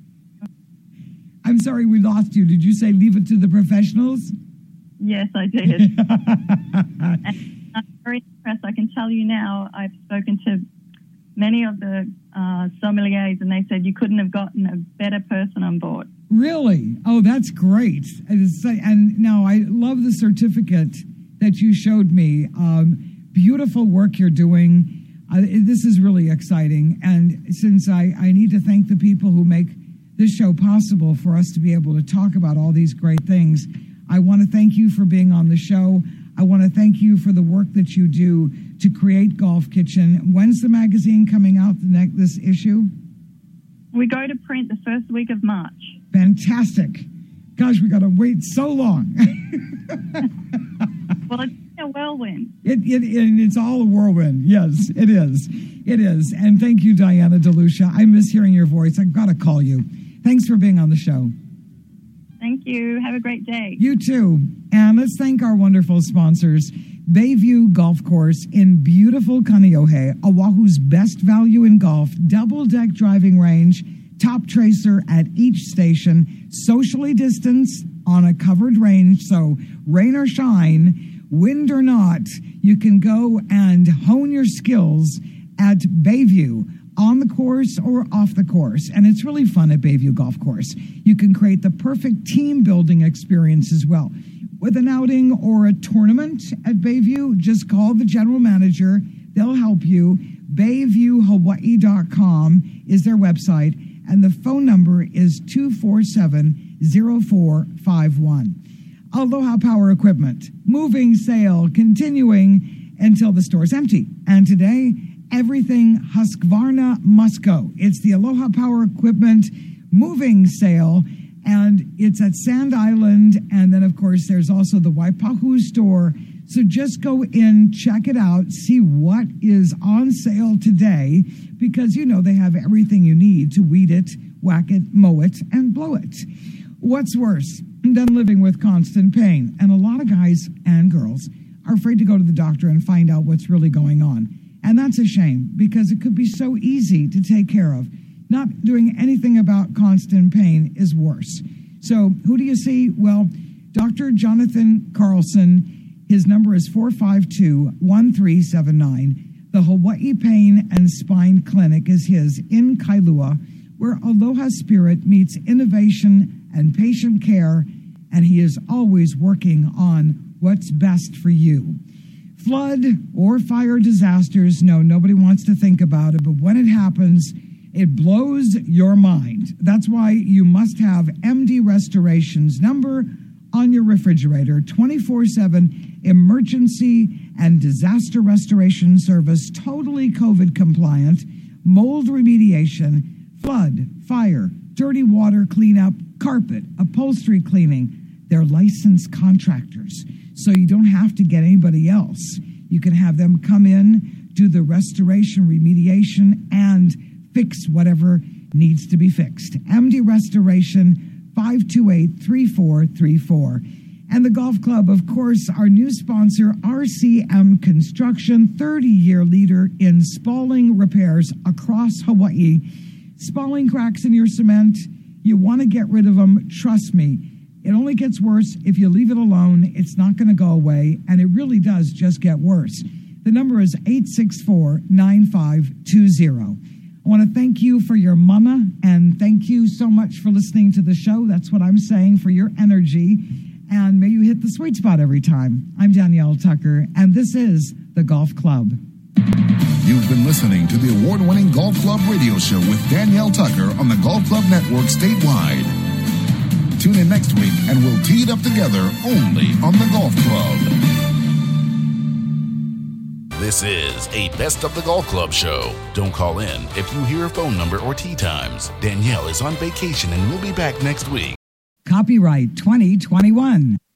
I'm sorry, we lost you. Did you say leave it to the professionals? Yes, I did. And I'm very impressed. I can tell you now, I've spoken to many of the uh, sommeliers, and they said you couldn't have gotten a better person on board. Really? Oh, that's great. And now I love the certificate that you showed me. Um, beautiful work you're doing. Uh, this is really exciting. And since I, I need to thank the people who make this show possible for us to be able to talk about all these great things, I want to thank you for being on the show. I want to thank you for the work that you do to create Golf Kitchen. When's the magazine coming out, the next, this issue? We go to print the first week of March. Fantastic. Gosh, we got to wait so long. Well, it's a whirlwind. It, it, it, it's all a whirlwind. Yes, it is. It is. And thank you, Diana DeLucia. I miss hearing your voice. I've got to call you. Thanks for being on the show. Thank you. Have a great day. You too. And let's thank our wonderful sponsors. Bayview Golf Course in beautiful Kaneohe, Oahu's best value in golf, double-deck driving range, top tracer at each station, socially distanced on a covered range, so rain or shine, wind or not, you can go and hone your skills at Bayview, on the course or off the course. And it's really fun at Bayview Golf Course. You can create the perfect team building experience as well. With an outing or a tournament at Bayview, just call the general manager. They'll help you. bayview hawaii dot com is their website, and the phone number is two four seven, zero four five one. Aloha Power Equipment, moving sale continuing until the store's empty. And today, everything Husqvarna Musco. It's the Aloha Power Equipment moving sale, and it's at Sand Island. And then, of course, there's also the Waipahu store. So just go in, check it out, see what is on sale today, because, you know, they have everything you need to weed it, whack it, mow it, and blow it. What's worse than living with constant pain? And a lot of guys and girls are afraid to go to the doctor and find out what's really going on. And that's a shame, because it could be so easy to take care of. Not doing anything about constant pain is worse. So who do you see? Well, Doctor Jonathan Carlson. His number is four five two, one three seven nine. The Hawaii Pain and Spine Clinic is his in Kailua, where Aloha Spirit meets innovation and patient care, and he is always working on what's best for you. Flood or fire disasters, no, nobody wants to think about it, but when it happens, it blows your mind. That's why you must have M D Restoration's number on your refrigerator, twenty-four seven emergency and disaster restoration service, totally COVID compliant, mold remediation, flood, fire, dirty water cleanup, carpet, upholstery cleaning. They're licensed contractors, so you don't have to get anybody else. You can have them come in, do the restoration, remediation, and fix whatever needs to be fixed. M D Restoration, five two eight, three four three four. And the golf club, of course, our new sponsor, R C M Construction, thirty-year leader in spalling repairs across Hawaii. Spalling cracks in your cement, you want to get rid of them. Trust me, it only gets worse if you leave it alone. It's not going to go away, and it really does just get worse. The number is eight six four, nine five two zero. I want to thank you for your mana, and thank you so much for listening to the show. That's what I'm saying, for your energy. And may you hit the sweet spot every time. I'm Danielle Tucker, and this is The Golf Club. You've been listening to the award-winning Golf Club radio show with Danielle Tucker on the Golf Club Network statewide. Tune in next week, and we'll tee it up together only on the Golf Club. This is a Best of the Golf Club show. Don't call in if you hear a phone number or tee times. Danielle is on vacation and will be back next week. Copyright twenty twenty-one.